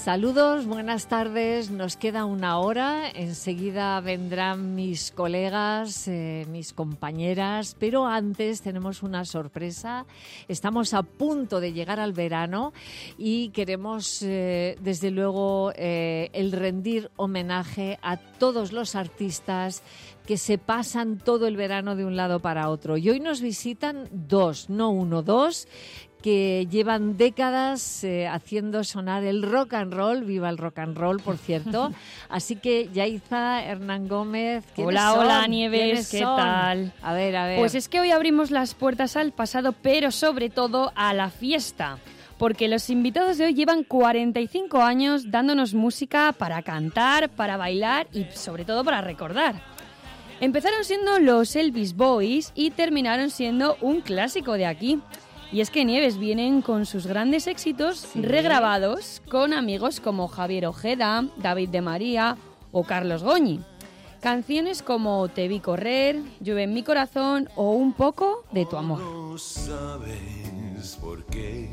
Saludos, buenas tardes, nos queda una hora, enseguida vendrán mis colegas, mis compañeras, pero antes tenemos una sorpresa, estamos a punto de llegar al verano y queremos desde luego el rendir homenaje a todos los artistas que se pasan todo el verano de un lado para otro. Y hoy nos visitan dos, no uno, dos, que llevan décadas haciendo sonar el rock and roll, viva el rock and roll, por cierto. Así que Yaiza, Hernán Gómez, hola Nieves, ¿qué tal? A ver. Pues es que hoy abrimos las puertas al pasado, pero sobre todo a la fiesta. Porque los invitados de hoy llevan 45 años dándonos música para cantar, para bailar y sobre todo para recordar. Empezaron siendo los Elvis Boys y terminaron siendo un clásico de aquí. Y es que Nieves vienen con sus grandes éxitos regrabados con amigos como Javier Ojeda, David de María o Carlos Goñi. Canciones como Te vi correr, Llueve en mi corazón o Un poco de tu amor. No sabes por qué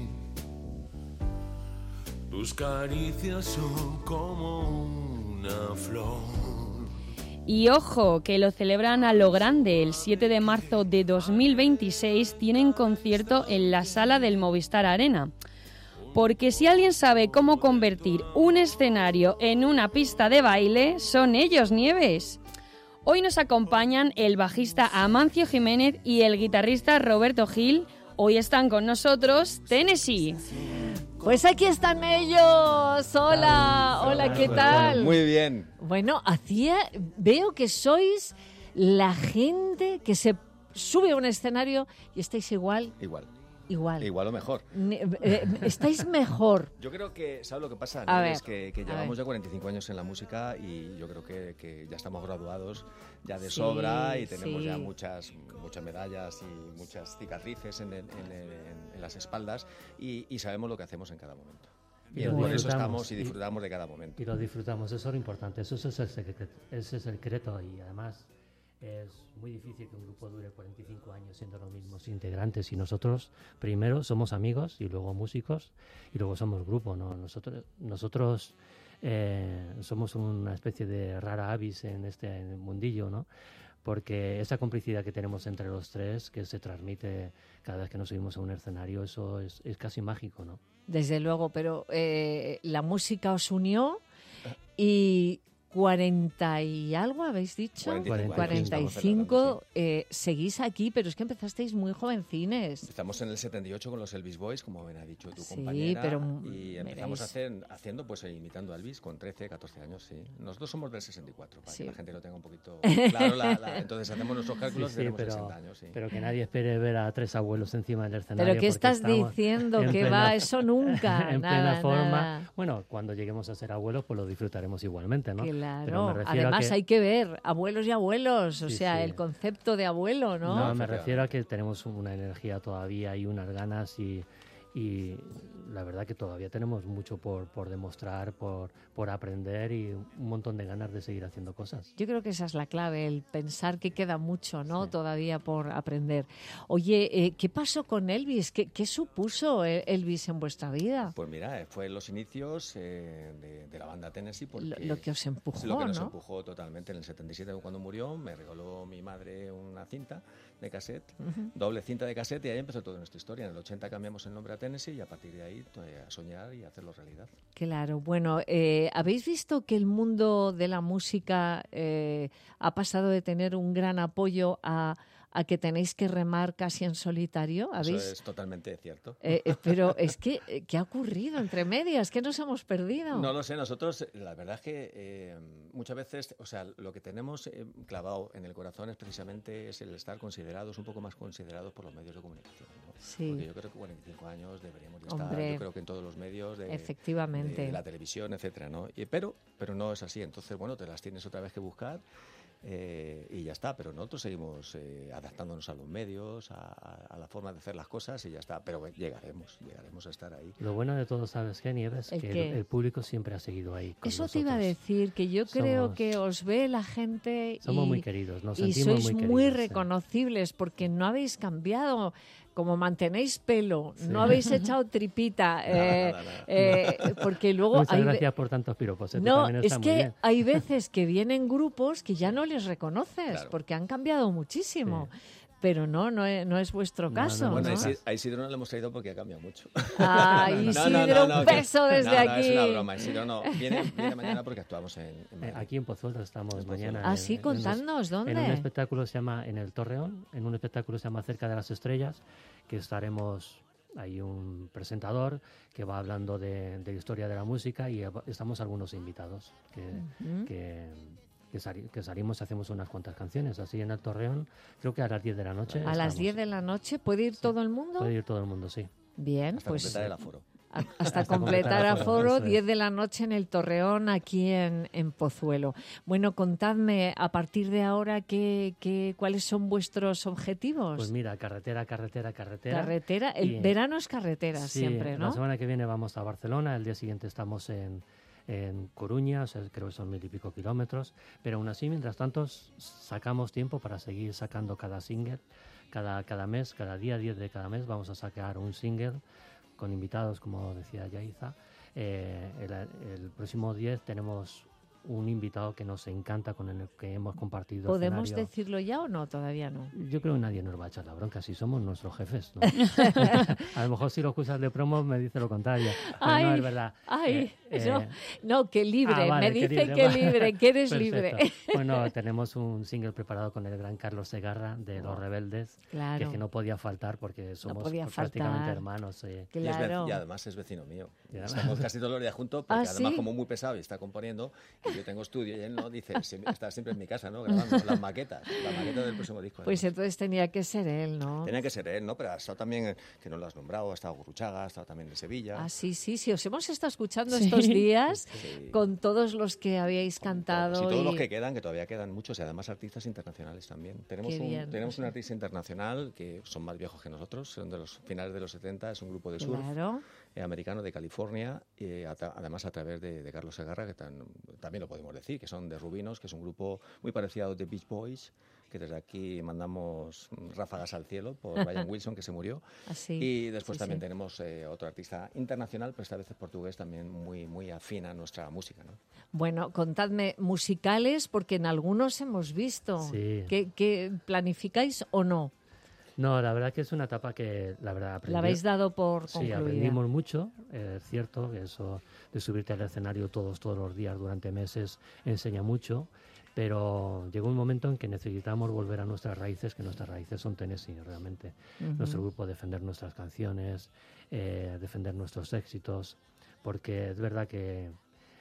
tus caricias son como una flor. Y ojo, que lo celebran a lo grande. El 7 de marzo de 2026 tienen concierto en la sala del Movistar Arena. Porque si alguien sabe cómo convertir un escenario en una pista de baile, son ellos, Nieves. Hoy nos acompañan el bajista Amancio Jiménez y el guitarrista Roberto Gil. Hoy están con nosotros Tennessee. Pues aquí están ellos. Hola, ¿qué tal? Muy bien. Bueno, veo que sois la gente que se sube a un escenario y estáis igual. Igual o mejor. Estáis mejor. Yo creo que, ¿sabes lo que pasa? Es que llevamos ya 45 años en la música y yo creo que ya estamos graduados ya de sobra y tenemos ya muchas medallas y muchas cicatrices en las espaldas y sabemos lo que hacemos en cada momento. Y por eso estamos y disfrutamos de cada momento. Y lo disfrutamos, eso es lo importante, eso es el secreto, ese es el secreto y además es muy difícil que un grupo dure 45 años siendo los mismos integrantes y nosotros primero somos amigos y luego músicos y luego somos grupo, ¿no? Nosotros somos una especie de rara avis en este mundillo, ¿no? Porque esa complicidad que tenemos entre los tres, que se transmite cada vez que nos subimos a un escenario, eso es casi mágico, ¿no? Desde luego, pero la música os unió y 40 y algo, ¿habéis dicho? 45, seguís aquí, pero es que empezasteis muy jovencines. Empezamos en el 78 con los Elvis Boys, como bien ha dicho tu compañera, y empezamos haciendo, pues imitando a Elvis con 13, 14 años, sí. Nosotros somos del 64, para que la gente lo tenga un poquito claro. Entonces hacemos nuestros cálculos, tenemos 60 años, sí. Pero que nadie espere ver a tres abuelos encima del escenario. ¿Pero qué estás diciendo? Que va, eso nunca. En plena forma. Bueno, cuando lleguemos a ser abuelos, pues lo disfrutaremos igualmente, ¿no? Claro, además hay que ver abuelos y abuelos, el concepto de abuelo, ¿no? No, me refiero a que tenemos una energía todavía y unas ganas y la verdad que todavía tenemos mucho por demostrar, por aprender y un montón de ganas de seguir haciendo cosas. Yo creo que esa es la clave, el pensar que queda mucho, ¿no? Sí. Todavía por aprender. Oye, ¿qué pasó con Elvis? ¿Qué supuso Elvis en vuestra vida? Pues mira, fue en los inicios de la banda Tennessee. Lo que os empujó, lo que nos ¿no? empujó totalmente. En el 77, cuando murió, me regaló mi madre una cinta de cassette, doble cinta de cassette, y ahí empezó toda nuestra historia. En el 80 cambiamos el nombre a Tennessee y a partir de ahí a soñar y a hacerlo realidad. Claro, bueno, ¿habéis visto que el mundo de la música ha pasado de tener un gran apoyo a que tenéis que remar casi en solitario? ¿Habéis? Eso es totalmente cierto. Pero es que, ¿qué ha ocurrido entre medias? ¿Qué nos hemos perdido? No lo sé, nosotros, la verdad es que muchas veces, lo que tenemos clavado en el corazón es precisamente el estar considerados, un poco más considerados por los medios de comunicación, ¿no? Sí. Porque yo creo que 45 años deberíamos estar, Hombre, yo creo que en todos los medios efectivamente, de la televisión, etcétera, ¿no? Pero no es así, entonces, bueno, te las tienes otra vez que buscar. Y ya está, pero nosotros seguimos adaptándonos a los medios, a la forma de hacer las cosas y ya está, pero llegaremos a estar ahí. Lo bueno de todo, ¿sabes qué, Nieves? Que el público siempre ha seguido ahí con Eso nosotros. te iba a decir, que yo creo que os ve la gente somos muy queridos, nos sentimos y sois muy queridos, muy reconocibles porque no habéis cambiado. como mantenéis pelo, no habéis echado tripita, porque luego... Muchas gracias por tantos piropos. No, es que hay veces que vienen grupos que ya no les reconoces, porque han cambiado muchísimo. Sí. Pero no es vuestro caso. No, bueno, ¿no? A Isidro no le hemos traído porque ha cambiado mucho. Isidro, un beso desde aquí. Es una broma, Isidro no. Viene mañana porque actuamos en Madrid. Aquí en Pozuelo estamos mañana. Ah, sí, contadnos, ¿dónde? En un espectáculo se llama En el Torreón, en un espectáculo se llama Cerca de las Estrellas, que estaremos... Hay un presentador que va hablando de la historia de la música y estamos algunos invitados que salimos y hacemos unas cuantas canciones, así en el Torreón, creo que a las 10 de la noche. ¿A las 10 de la noche? ¿Puede ir todo el mundo? Puede ir todo el mundo, sí. Bien, hasta pues... completar el aforo. Hasta completar aforo, 10 de la noche en el Torreón, aquí en Pozuelo. Bueno, contadme, a partir de ahora, ¿cuáles son vuestros objetivos? Pues mira, carretera. Carretera, el verano es carretera siempre, ¿no? La semana que viene vamos a Barcelona, el día siguiente estamos en Coruña, o sea, creo que son 1000 y pico kilómetros, pero aún así, mientras tanto, sacamos tiempo para seguir sacando cada single, cada mes, cada día 10 de cada mes vamos a sacar un single con invitados, como decía Yaiza. El próximo 10 tenemos un invitado que nos encanta, con el que hemos compartido ¿Podemos escenario. Decirlo ya o no? Todavía no. Yo creo que nadie nos va a echar la bronca, si somos nuestros jefes, ¿no? A lo mejor si lo acusas de promo me dice lo contrario. Ay, no, es verdad. No, que libre. Vale, me dice que libre, que eres libre. Bueno, tenemos un single preparado con el gran Carlos Segarra de Los Rebeldes, claro. que no podía faltar porque somos prácticamente hermanos. Claro. Y además es vecino mío. Estamos casi todos los días juntos porque además como muy pesado y está componiendo, y yo tengo estudio y él no dice, está siempre en mi casa, ¿no? Grabando las maquetas del próximo disco. Pues entonces tenía que ser él, ¿no? Tenía que ser él, ¿no? Pero ha estado también, que no lo has nombrado, ha estado Gurruchaga, ha estado también en Sevilla. Ah, sí, os hemos estado escuchando estos días con todos los que habíais cantado. Y todos los que quedan, que todavía quedan muchos, y además artistas internacionales también. Tenemos un artista internacional que son más viejos que nosotros, son de los finales de los 70, es un grupo de surf americano de California, y además a través de Carlos Segarra, que también lo podemos decir, que son de Rubinos, que es un grupo muy parecido a los de Beach Boys, que desde aquí mandamos ráfagas al cielo por Brian Wilson, que se murió. Y después también tenemos otro artista internacional, pero esta vez es portugués, también muy, muy afín a nuestra música, ¿no? Bueno, contadme, musicales, porque en algunos hemos visto. Sí. ¿Qué planificáis o no? No, la verdad que es una etapa que, la verdad, aprendí. ¿La habéis dado por concluida? Sí, aprendimos mucho. Es cierto que eso de subirte al escenario todos los días durante meses enseña mucho, pero llegó un momento en que necesitamos volver a nuestras raíces, que nuestras raíces son Tennessee, realmente. Nuestro grupo, defender nuestras canciones, defender nuestros éxitos, porque es verdad que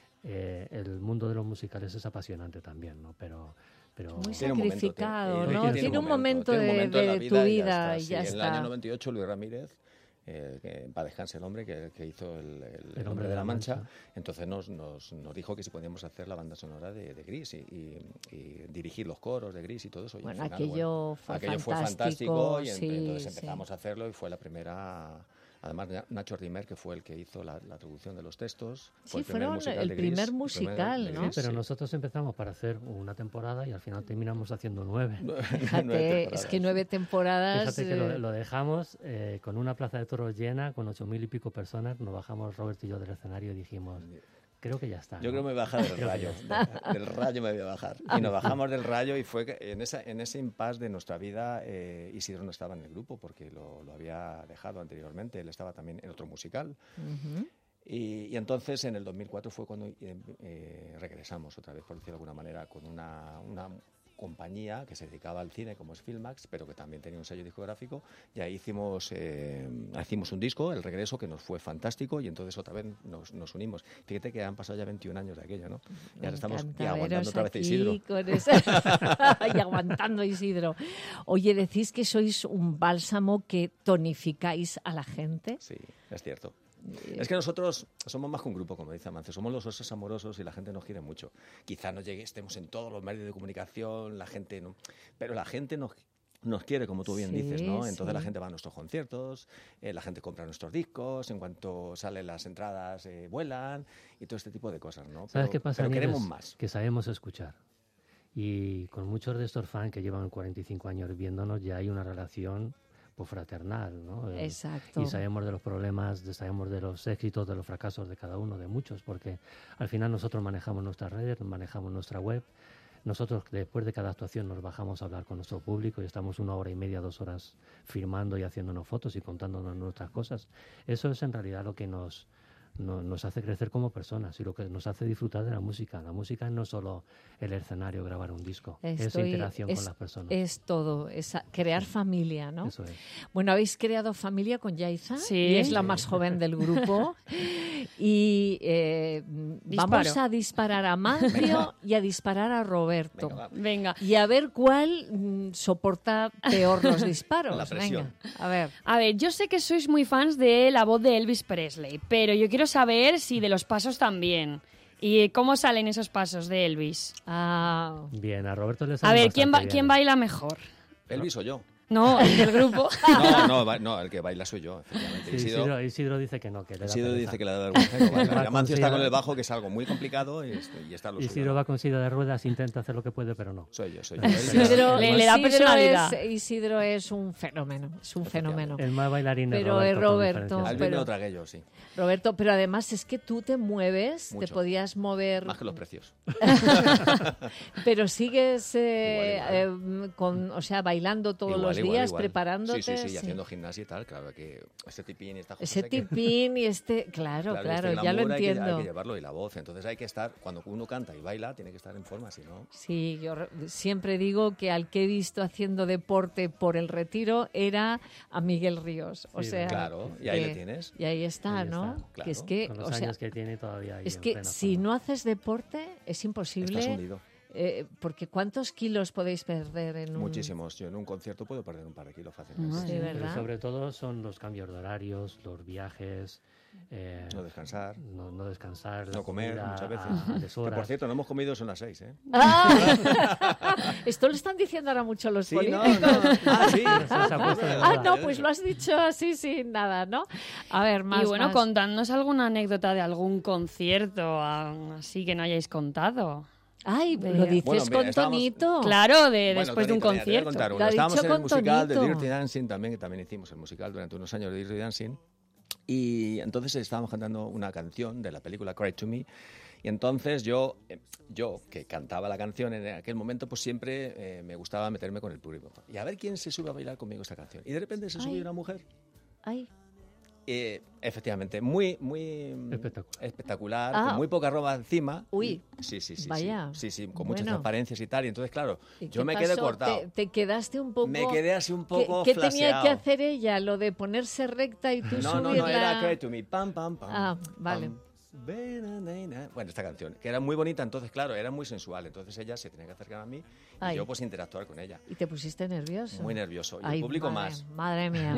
el mundo de los musicales es apasionante también, ¿no? Pero muy sacrificado, ¿no? Tiene un momento de tu vida y ya está. En el año 98, Luis Ramírez, que para descanse el hombre que hizo el hombre de la Mancha, entonces nos dijo que si podíamos hacer la banda sonora de Gris y dirigir los coros de Gris y todo eso. Bueno, al final, aquello fue fantástico y entonces empezamos a hacerlo y fue la primera. Además, Nacho Rimer, que fue el que hizo la traducción de los textos. Sí, fueron el primer musical, ¿no? Sí, pero nosotros empezamos para hacer una temporada y al final terminamos haciendo 9. Fíjate, es que 9 temporadas... Fíjate que lo dejamos con una plaza de toros llena, con 8000 y pico personas. Nos bajamos Robert y yo del escenario y dijimos... Creo que ya está. Yo creo que me voy a bajar del rayo. Del rayo me voy a bajar. Y nos bajamos del rayo y fue que en ese impasse de nuestra vida Isidro no estaba en el grupo porque lo había dejado anteriormente. Él estaba también en otro musical. Y entonces en el 2004 fue cuando regresamos otra vez, por decirlo de alguna manera, con una compañía que se dedicaba al cine como es Filmax, pero que también tenía un sello discográfico, y ahí hicimos un disco, El Regreso, que nos fue fantástico, y entonces otra vez nos unimos. Fíjate que han pasado ya 21 años de aquello, ¿no? Y ahora estamos aguantando otra vez a Isidro. Y aguantando a Isidro. Oye, decís que sois un bálsamo que tonificáis a la gente. Sí, es cierto. Es que nosotros somos más que un grupo, como dice Amancio, somos los osos amorosos y la gente nos quiere mucho. Quizá no estemos en todos los medios de comunicación, la gente no, pero la gente nos quiere, como tú bien dices, ¿no? Entonces la gente va a nuestros conciertos, la gente compra nuestros discos, en cuanto salen las entradas vuelan y todo este tipo de cosas, ¿no? ¿Sabes qué pasa? Pero queremos más. Que sabemos escuchar. Y con muchos de estos fans que llevan 45 años viéndonos ya hay una relación fraternal, ¿no? Exacto. Y sabemos de los problemas, sabemos de los éxitos, de los fracasos de cada uno, de muchos, porque al final nosotros manejamos nuestras redes, manejamos nuestra web. Nosotros después de cada actuación nos bajamos a hablar con nuestro público y estamos 1 hora y media, 2 horas firmando y haciéndonos fotos y contándonos nuestras cosas. Eso es en realidad lo que nos hace crecer como personas y lo que nos hace disfrutar de la música. La música no es solo el escenario, grabar un disco, es interacción con las personas. Es todo, es crear familia, ¿no? Eso es. Bueno, habéis creado familia con Yaiza, Sí. y es la más joven del grupo. Y vamos a disparar a Mancio y a disparar a Roberto. Venga. Y a ver cuál soporta peor los disparos. La presión. Venga, a ver. A ver, yo sé que sois muy fans de la voz de Elvis Presley, pero yo quiero saber si de los pasos también. ¿Y cómo salen esos pasos de Elvis? Ah, Bien, a Roberto le A sale ver, ¿quién bastante bien. baila mejor? ¿Elvis o yo? No, el del grupo. No, el que baila soy yo, efectivamente. Sí, Isidro dice que no, que le da Isidro pereza. dice que le da vergüenza. que bailar. Va Y Amancio con está con silla- el bajo, que es algo muy complicado, y está lo Isidro suyo. va con silla de ruedas, intenta hacer lo que puede, pero no. Soy yo. Isidro, Le da personalidad. Isidro es un fenómeno, es un fenómeno. El más bailarín Pero es es Roberto. Roberto. con diferencia. Al pero- me lo tragué yo, sí. Roberto, pero además es que tú te mueves, Mucho. te podías mover, Más que los precios. pero sigues Igual. o sea, bailando todos Igual, los igual, días, igual. preparándote. Sí, sí. haciendo gimnasia y tal. Claro que ese tipín y esta cosa. Ese tipín y claro, este ya lo glamour entiendo. Hay que llevarlo, y la voz. Entonces hay que estar, cuando uno canta y baila, tiene que estar en forma, si no... Sí, yo siempre digo que al que he visto haciendo deporte por el Retiro era a Miguel Ríos. O Sí, sea, claro, y ahí le tienes. Y ahí está, Ahí ¿no? está, Que es claro. que, Con los o sea, años que tiene todavía ahí es en que plena si forma. no haces deporte es Estás imposible. hundido. Porque ¿cuántos kilos podéis perder en un...? Muchísimos. Yo en un concierto puedo perder un par de kilos fácilmente. Sí, Pero ¿verdad? sobre todo son los cambios de horarios, los viajes, No descansar, no descansar, la no comer comida muchas veces. a Que deshoras. por cierto, no hemos comido, son las 6, ¿eh? ¡Ah! Esto lo están diciendo ahora mucho los políticos. Sí. Eso se ha puesto de Ah, moda. no, pues lo has dicho así sin nada, ¿no? A ver, más. Y bueno, más. contadnos alguna anécdota de algún concierto así que no hayáis contado. Ay, lo dices Bueno, mira, con estábamos- tonito. Claro, Bueno, después de un Tony, te voy a concierto. contar uno. Lo ha Estábamos dicho en el con musical de tonito. Dirty Dancing también, que también hicimos el musical durante unos años de Dirty Dancing. Y entonces estábamos cantando una canción de la película Cry to Me. Y entonces yo que cantaba la canción en aquel momento, pues siempre me gustaba meterme con el público. Y a ver quién se sube a bailar conmigo esta canción. Y de repente se subió una mujer. Ay, Efectivamente, muy espectacular, Ah. con muy poca ropa encima. Uy. Sí. Vaya. Sí, con muchas Bueno. transparencias y tal. Y entonces, claro, ¿y yo qué me quedé pasó? cortado. Te quedaste un poco... Me quedé así un poco ¿Qué tenía flaseado. que hacer ella? ¿Lo de ponerse recta y tú No, subirla? era Cry to Me. Pam, pam, pam. Ah, vale. pam. Bueno, esta canción, que era muy bonita, entonces, claro, era muy sensual. Entonces ella se tenía que acercar a mí Ay. y yo, pues, interactuar con ella. ¿Y te pusiste nervioso? Muy nervioso. Y Ay, el público madre, más. Madre mía.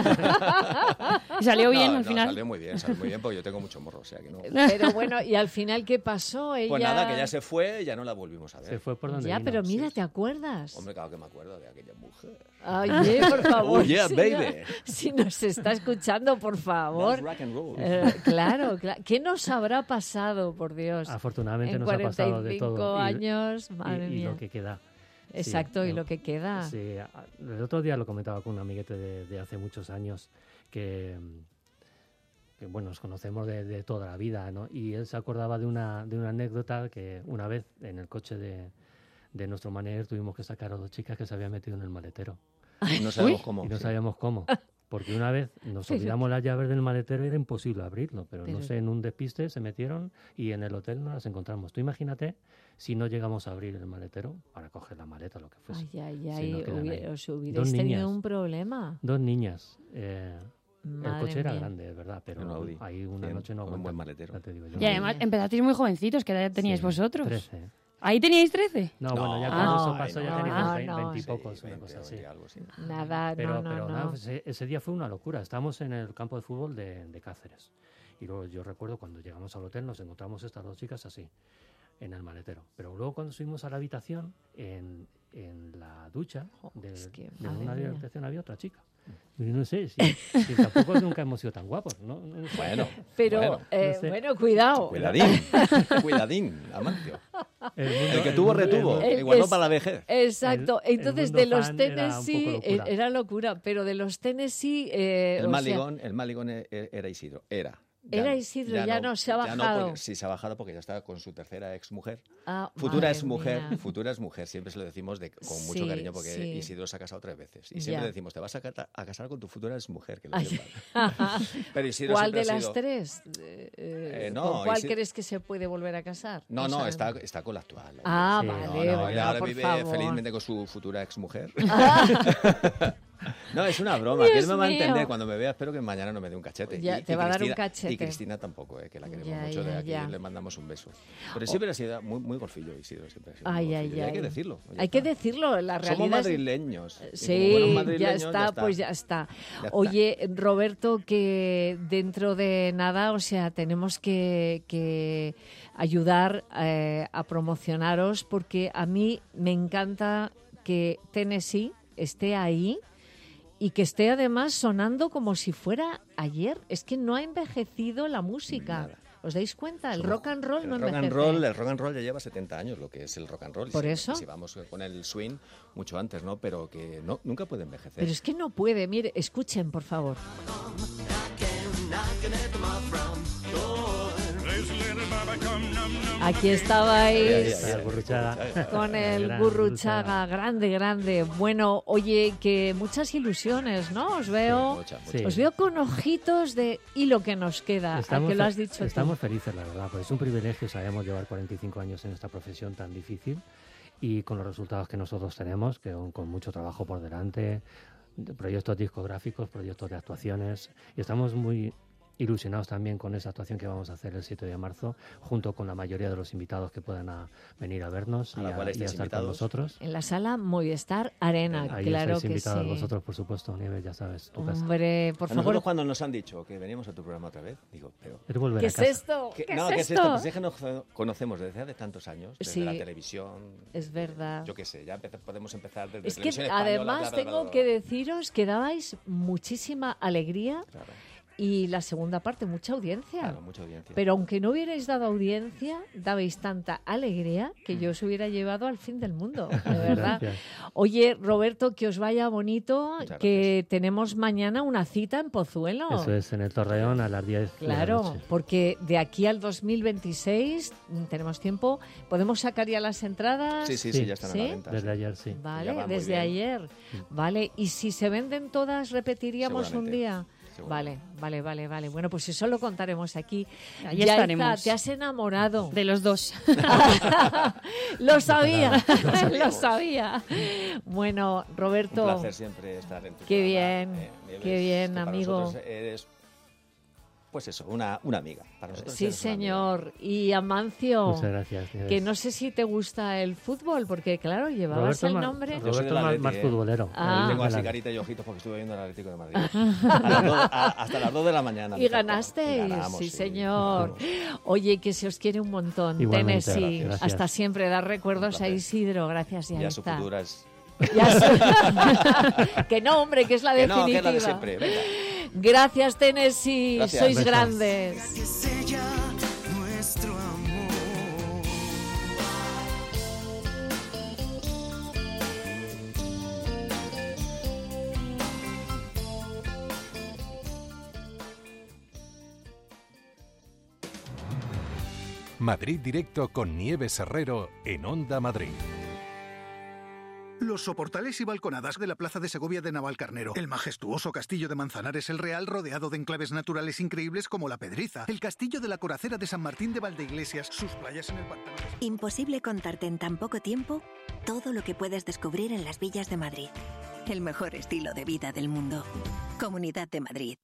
¿Y salió bien No, al final? Salió muy bien, porque yo tengo mucho morro, o sea que no. Pero bueno, ¿y al final qué pasó? Ella... Pues nada, que ya se fue y ya no la volvimos a ver. Se fue por donde Ya, vino. pero mira, sí. ¿te acuerdas? Hombre, claro que me acuerdo de aquella mujer. Oye, por favor. Oh, yeah, si baby. si nos está escuchando, por favor. That's rock and roll. Claro. ¿Qué nos habrá pasado, por Dios? Afortunadamente en nos ha pasado de 45 todo. años, madre y mía. lo que queda. Exacto, Sí, y lo que queda. Sí, el otro día lo comentaba con un amiguete de hace muchos años que bueno, nos conocemos de toda la vida, ¿no? Y él se acordaba de una anécdota que una vez en el coche de nuestro manager tuvimos que sacar a 2 chicas que se habían metido en el maletero. No sabemos cómo. Y no sí. sabíamos cómo. Porque una vez nos olvidamos las llaves del maletero y era imposible abrirlo, pero no sé, en un despiste se metieron y en el hotel no las encontramos. Tú imagínate si no llegamos a abrir el maletero para coger la maleta o lo que fuese. Ay, Si no quedan ahí. os hubierais 2 tenido niñas. un problema. 2 niñas. El Madre coche era mía. grande, es verdad, pero Un Audi. ahí una Bien, noche no con un aguantamos. buen maletero. Ya te digo yo. Y además empezasteis muy jovencitos, ¿qué edad teníais Sí, vosotros? 13. ¿Ahí teníais 13? No, No, bueno, ya ah, cuando eso ay, pasó ya no, teníamos no, 20 y Sí, pocos, una 20, cosa así. 20, algo así. Nada, Pero no. nada, pues, ese día fue una locura. Estábamos en el campo de fútbol de Cáceres. Y luego yo recuerdo cuando llegamos al hotel nos encontramos estas 2 chicas así, en el maletero. Pero luego cuando subimos a la habitación, en la ducha Es que, de madre una mía. habitación había otra chica. No sé, si tampoco nunca hemos sido tan guapos, ¿no? Bueno, pero, cuidado. Cuidadín, Amancio. El que tuvo, retuvo. Igual no para la vejez. Exacto. Entonces, de los Tennessee era locura, pero de los Tennessee... el Maligón era Isidro, Era Isidro, ya no se ha bajado. Sí, se ha bajado porque ya está con su tercera exmujer. Futura exmujer, siempre se lo decimos con mucho cariño porque Isidro se ha casado 3 veces. Y siempre decimos, te vas a casar con tu futura exmujer, que lo sepas. Pero Isidro ¿Cuál de ha las sido... 3? ¿Con cuál crees que se puede volver a casar? No, está con la actual. Vale. Ahora por vive favor. felizmente con su futura exmujer. No, es una broma. Dios Que él me va a mío. entender. Cuando me vea, espero que mañana no me dé un cachete. Ya, te va a dar un cachete. Y Cristina tampoco, que la queremos mucho. De aquí le mandamos un beso. Pero siempre ha sido muy golfillo, Isidro. Siempre ha sido muy golfillo. Y hay que decirlo. Hay que decirlo. La realidad somos madrileños. Sí, ya está, pues ya está. Oye, Roberto, que dentro de nada, o sea, tenemos que ayudar a promocionaros porque a mí me encanta que Tennessee esté ahí y que esté además sonando como si fuera ayer. Es que no ha envejecido la música. Nada. ¿Os dais cuenta? El rock and roll no envejece. El rock and roll ya lleva 70 años, lo que es el rock and roll. ¿Por eso? Si vamos con el swing, mucho antes, ¿no? Pero que nunca puede envejecer. Pero es que no puede. Mire, escuchen, por favor. Aquí estabais con el Gurruchaga, grande. Bueno, oye, que muchas ilusiones, ¿no? Os veo, os veo con ojitos de y lo que nos queda, que lo has dicho Estamos tú. felices, la verdad, porque es un privilegio, sabemos llevar 45 años en esta profesión tan difícil y con los resultados que nosotros tenemos, que con mucho trabajo por delante, proyectos discográficos, proyectos de actuaciones, y estamos muy ilusionados también con esa actuación que vamos a hacer el 7 de marzo, junto con la mayoría de los invitados que puedan venir a vernos y a estar con nosotros. En la sala Movistar Arena, Ahí claro estáis que invitados sí. vosotros, por supuesto, Nieves, ya sabes, tu casa. Hombre, por favor. Nosotros cuando nos han dicho que veníamos a tu programa otra vez, digo, pero... Es volver ¿Qué a es casa. esto? ¿Qué es esto? esto? Pues es que nos conocemos desde hace tantos años, desde la televisión. Es verdad. Yo qué sé, ya podemos empezar desde Es que televisión española, además tengo que deciros que dabais muchísima alegría. Claro. Y la segunda parte, mucha audiencia. Claro, mucha audiencia. Pero aunque no hubierais dado audiencia, dabais tanta alegría que yo os hubiera llevado al fin del mundo, de verdad. Gracias. Oye, Roberto, que os vaya bonito, Muchas que gracias. tenemos mañana una cita en Pozuelo. Eso es, en el Torreón a las 10 de la Claro, noche. porque de aquí al 2026 tenemos tiempo. ¿Podemos sacar ya las entradas? Sí, ya están a la venta. Desde ayer, sí. Ya Vale, va muy desde bien. ayer. Vale, y si se venden todas, repetiríamos un Seguramente. día. Vale. Bueno, pues eso lo contaremos aquí. Ahí Yaiza, estaremos. te has enamorado. De los dos. Lo sabía, lo sabía. Bueno, Roberto. Un placer siempre estar en tu Qué programa, bien, Nieves, qué bien, que para amigo. nosotros eres, pues eso, una amiga. Para nosotros Sí, eres una amiga. señor. Y Amancio, Muchas gracias, Nieves. que no sé si te gusta el fútbol, porque claro, llevabas Roberto el ma- nombre. Yo soy Roberto del más, Atleti, más futbolero. Ah. Tengo así Claro. carita y ojitos porque estuve viendo el Atlético de Madrid. Hasta las 2 de la mañana. Y ganasteis, Ganamos, sí, señor. Oye, que se os quiere un montón. Igualmente, Tennessee, gracias. hasta siempre. Dar recuerdos Un a placer. Isidro. Gracias, Y a su Yaiza. futura es... Que no, hombre, que es la Que no, que definitiva. es la de siempre. Venga. Gracias, Tennessee. Gracias. Sois Besos. grandes. Que sella nuestro amor. Madrid Directo con Nieves Herrero en Onda Madrid. Los soportales y balconadas de la Plaza de Segovia de Navalcarnero, el majestuoso castillo de Manzanares el Real rodeado de enclaves naturales increíbles como La Pedriza, el castillo de la Coracera de San Martín de Valdeiglesias, sus playas en el pantano. Imposible contarte en tan poco tiempo todo lo que puedes descubrir en las villas de Madrid. El mejor estilo de vida del mundo. Comunidad de Madrid.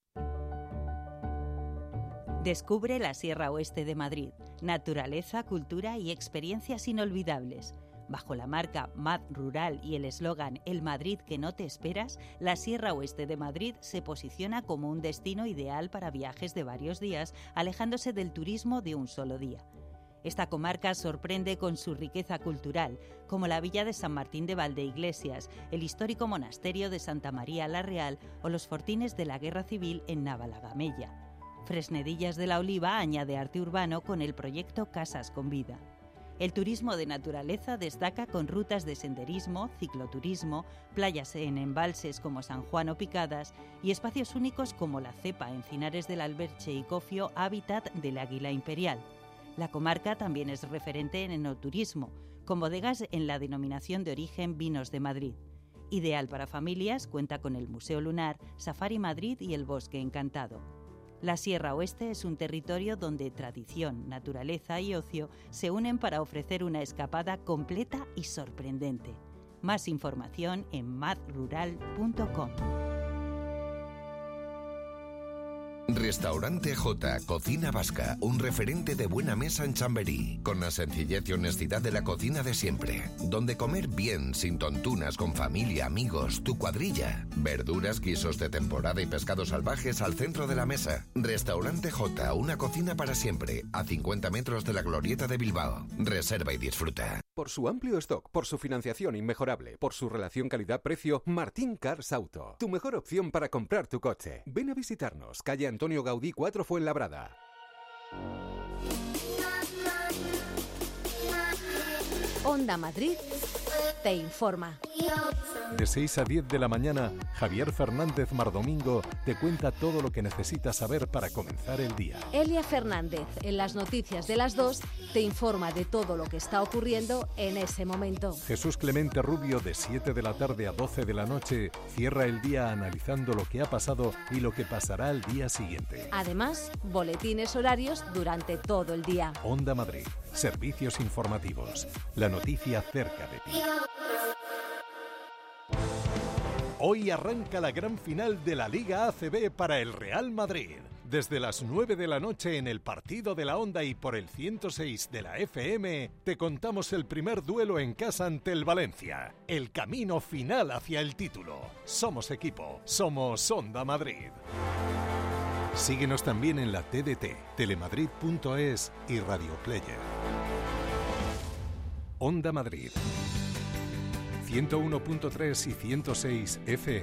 Descubre la Sierra Oeste de Madrid. Naturaleza, cultura y experiencias inolvidables. Bajo la marca Mad Rural y el eslogan El Madrid que no te esperas, la Sierra Oeste de Madrid se posiciona como un destino ideal para viajes de varios días, alejándose del turismo de un solo día. Esta comarca sorprende con su riqueza cultural, como la villa de San Martín de Valdeiglesias, el histórico monasterio de Santa María la Real o los fortines de la Guerra Civil en Navalagamella. Fresnedillas de la Oliva añade arte urbano con el proyecto Casas con Vida. El turismo de naturaleza destaca con rutas de senderismo, cicloturismo, playas en embalses como San Juan o Picadas y espacios únicos como la Cepa, Encinares del Alberche y Cofio, hábitat del águila imperial. La comarca también es referente en enoturismo, con bodegas en la denominación de origen Vinos de Madrid. Ideal para familias, cuenta con el Museo Lunar, Safari Madrid y el Bosque Encantado. La Sierra Oeste es un territorio donde tradición, naturaleza y ocio se unen para ofrecer una escapada completa y sorprendente. Más información en madrural.com. Restaurante J, Cocina Vasca, un referente de buena mesa en Chamberí, con la sencillez y honestidad de la cocina de siempre, donde comer bien, sin tontunas, con familia, amigos, tu cuadrilla, verduras, guisos de temporada y pescados salvajes al centro de la mesa. Restaurante J, una cocina para siempre, a 50 metros de la Glorieta de Bilbao. Reserva y disfruta. Por su amplio stock, por su financiación inmejorable, por su relación calidad-precio, Martín Cars Auto, tu mejor opción para comprar tu coche. Ven a visitarnos, calle Antonio Gaudí 4 Fuenlabrada. Onda Madrid te informa. De 6 a 10 de la mañana, Javier Fernández Mardomingo te cuenta todo lo que necesitas saber para comenzar el día. Elia Fernández, en las noticias de las 2, te informa de todo lo que está ocurriendo en ese momento. Jesús Clemente Rubio, de 7 de la tarde a 12 de la noche, cierra el día analizando lo que ha pasado y lo que pasará al día siguiente. Además, boletines horarios durante todo el día. Onda Madrid, servicios informativos, la noticia cerca de ti. Hoy arranca la gran final de la Liga ACB para el Real Madrid. Desde las 9 de la noche en el partido de la Onda y por el 106 de la FM, te contamos el primer duelo en casa ante el Valencia. El camino final hacia el título. Somos equipo, somos Onda Madrid. Síguenos también en la TDT, telemadrid.es y Radio Player. Onda Madrid. 101.3 y 106 FM.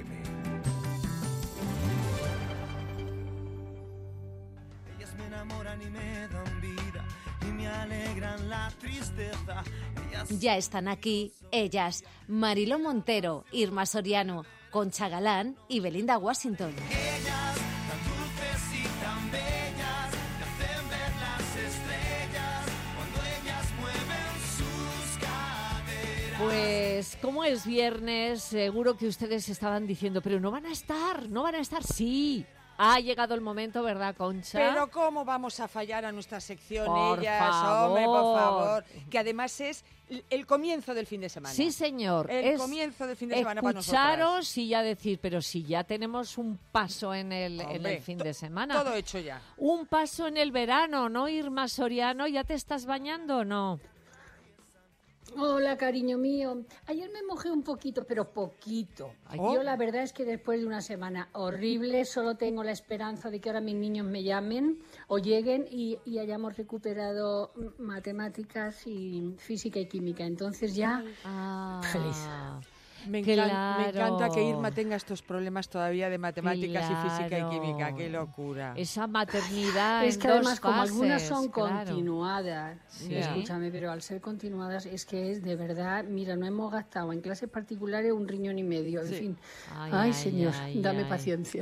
Ellas me enamoran y me dan vida y me alegran la tristeza. Ya están aquí ellas, Mariló Montero, Irma Soriano, Concha Galán y Belinda Washington. Ellas, tan dulces y tan bellas, te hacen ver las estrellas cuando ellas mueven sus caderas. Pues como es viernes, seguro que ustedes estaban diciendo, pero no van a estar, sí. Ha llegado el momento, ¿verdad, Concha? Pero ¿cómo vamos a fallar a nuestra sección Por ellas? favor. Hombre, por favor. Que además es el comienzo del fin de semana. Sí, señor. El comienzo del fin de semana para nosotras. Escucharos y ya decir, pero si ya tenemos un paso en el fin de semana. Todo hecho ya. Un paso en el verano, ¿no, Irma Soriano? ¿Ya te estás bañando o no? Hola, cariño mío. Ayer me mojé un poquito, pero poquito. Yo la verdad es que después de una semana horrible solo tengo la esperanza de que ahora mis niños me llamen o lleguen y hayamos recuperado matemáticas y física y química. Entonces ya feliz. Me encanta que Irma tenga estos problemas todavía de matemáticas y física y química. ¡Qué locura! Esa maternidad es en que además, dos como fases, algunas son claro. continuadas, Sí. escúchame, pero al ser continuadas es que es de verdad, mira, no hemos gastado en clases particulares 1,5 riñones. En fin. Ay, señor, dame paciencia.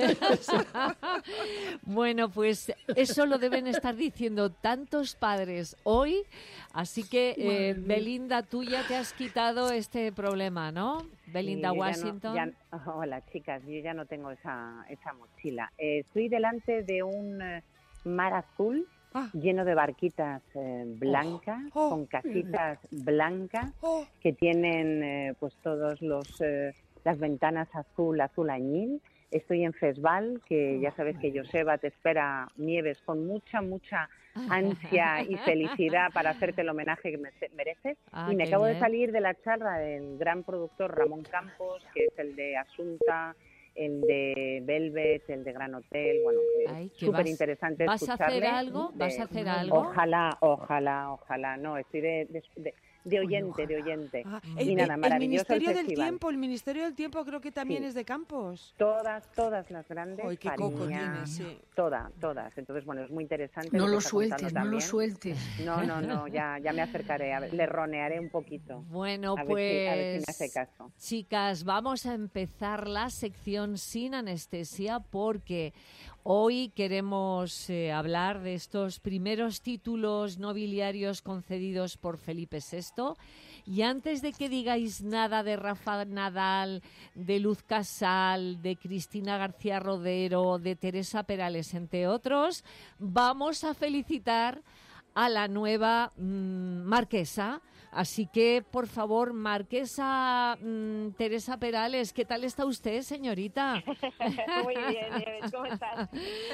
Bueno, pues eso lo deben estar diciendo tantos padres hoy. Así que, Belinda, tú ya te has quitado este problema, ¿no? Belinda Washington. Hola, chicas, yo ya no tengo esa mochila. Estoy delante de un mar azul lleno de barquitas blancas, con casitas blancas, que tienen pues todos las ventanas azul añil. Estoy en Fesval, que ya sabes que Joseba te espera, Nieves, con mucha ansia y felicidad para hacerte el homenaje que mereces. Y me acabo de salir de la charla del gran productor Ramón Campos, que es el de Asunta el de Velvet, el de Gran Hotel, bueno, súper interesante escucharle. ¿Vas a hacer algo? Ojalá, no, estoy de oyente. Y nada, maravilloso el Ministerio del Tiempo creo que también es de Campos. Todas las grandes. ¡Ay, qué coco tienes! Sí. Todas. Entonces, bueno, es muy interesante. No lo sueltes. No, ya me acercaré, le ronearé un poquito. Bueno, a pues, ver si me hace caso. Chicas, vamos a empezar la sección sin anestesia porque hoy queremos hablar de estos primeros títulos nobiliarios concedidos por Felipe VI. Y antes de que digáis nada de Rafa Nadal, de Luz Casal, de Cristina García Rodero, de Teresa Perales, entre otros, vamos a felicitar a la nueva marquesa. Así que, por favor, marquesa Teresa Perales, ¿qué tal está usted, señorita? Muy bien, Nieves, ¿cómo estás?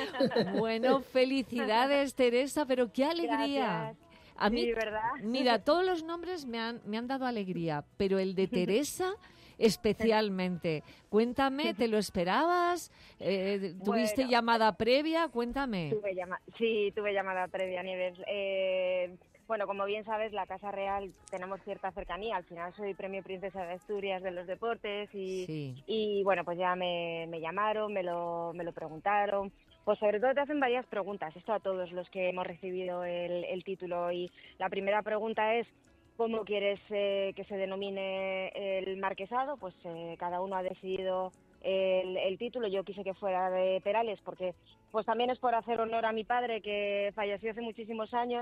Bueno, felicidades, Teresa, pero qué alegría. Gracias. A mí, sí, ¿verdad? Mira, todos los nombres me han dado alegría, pero el de Teresa especialmente. Cuéntame, ¿te lo esperabas? ¿Tuviste llamada previa? Cuéntame. Tuve llamada previa, Nieves. Bueno, como bien sabes, la Casa Real tenemos cierta cercanía. Al final soy Premio Princesa de Asturias de los deportes y bueno, pues ya me llamaron, me lo preguntaron. Pues sobre todo te hacen varias preguntas, esto a todos los que hemos recibido el título. Y la primera pregunta es, ¿cómo quieres que se denomine el marquesado? Pues cada uno ha decidido el título. Yo quise que fuera de Perales porque pues también es por hacer honor a mi padre, que falleció hace muchísimos años,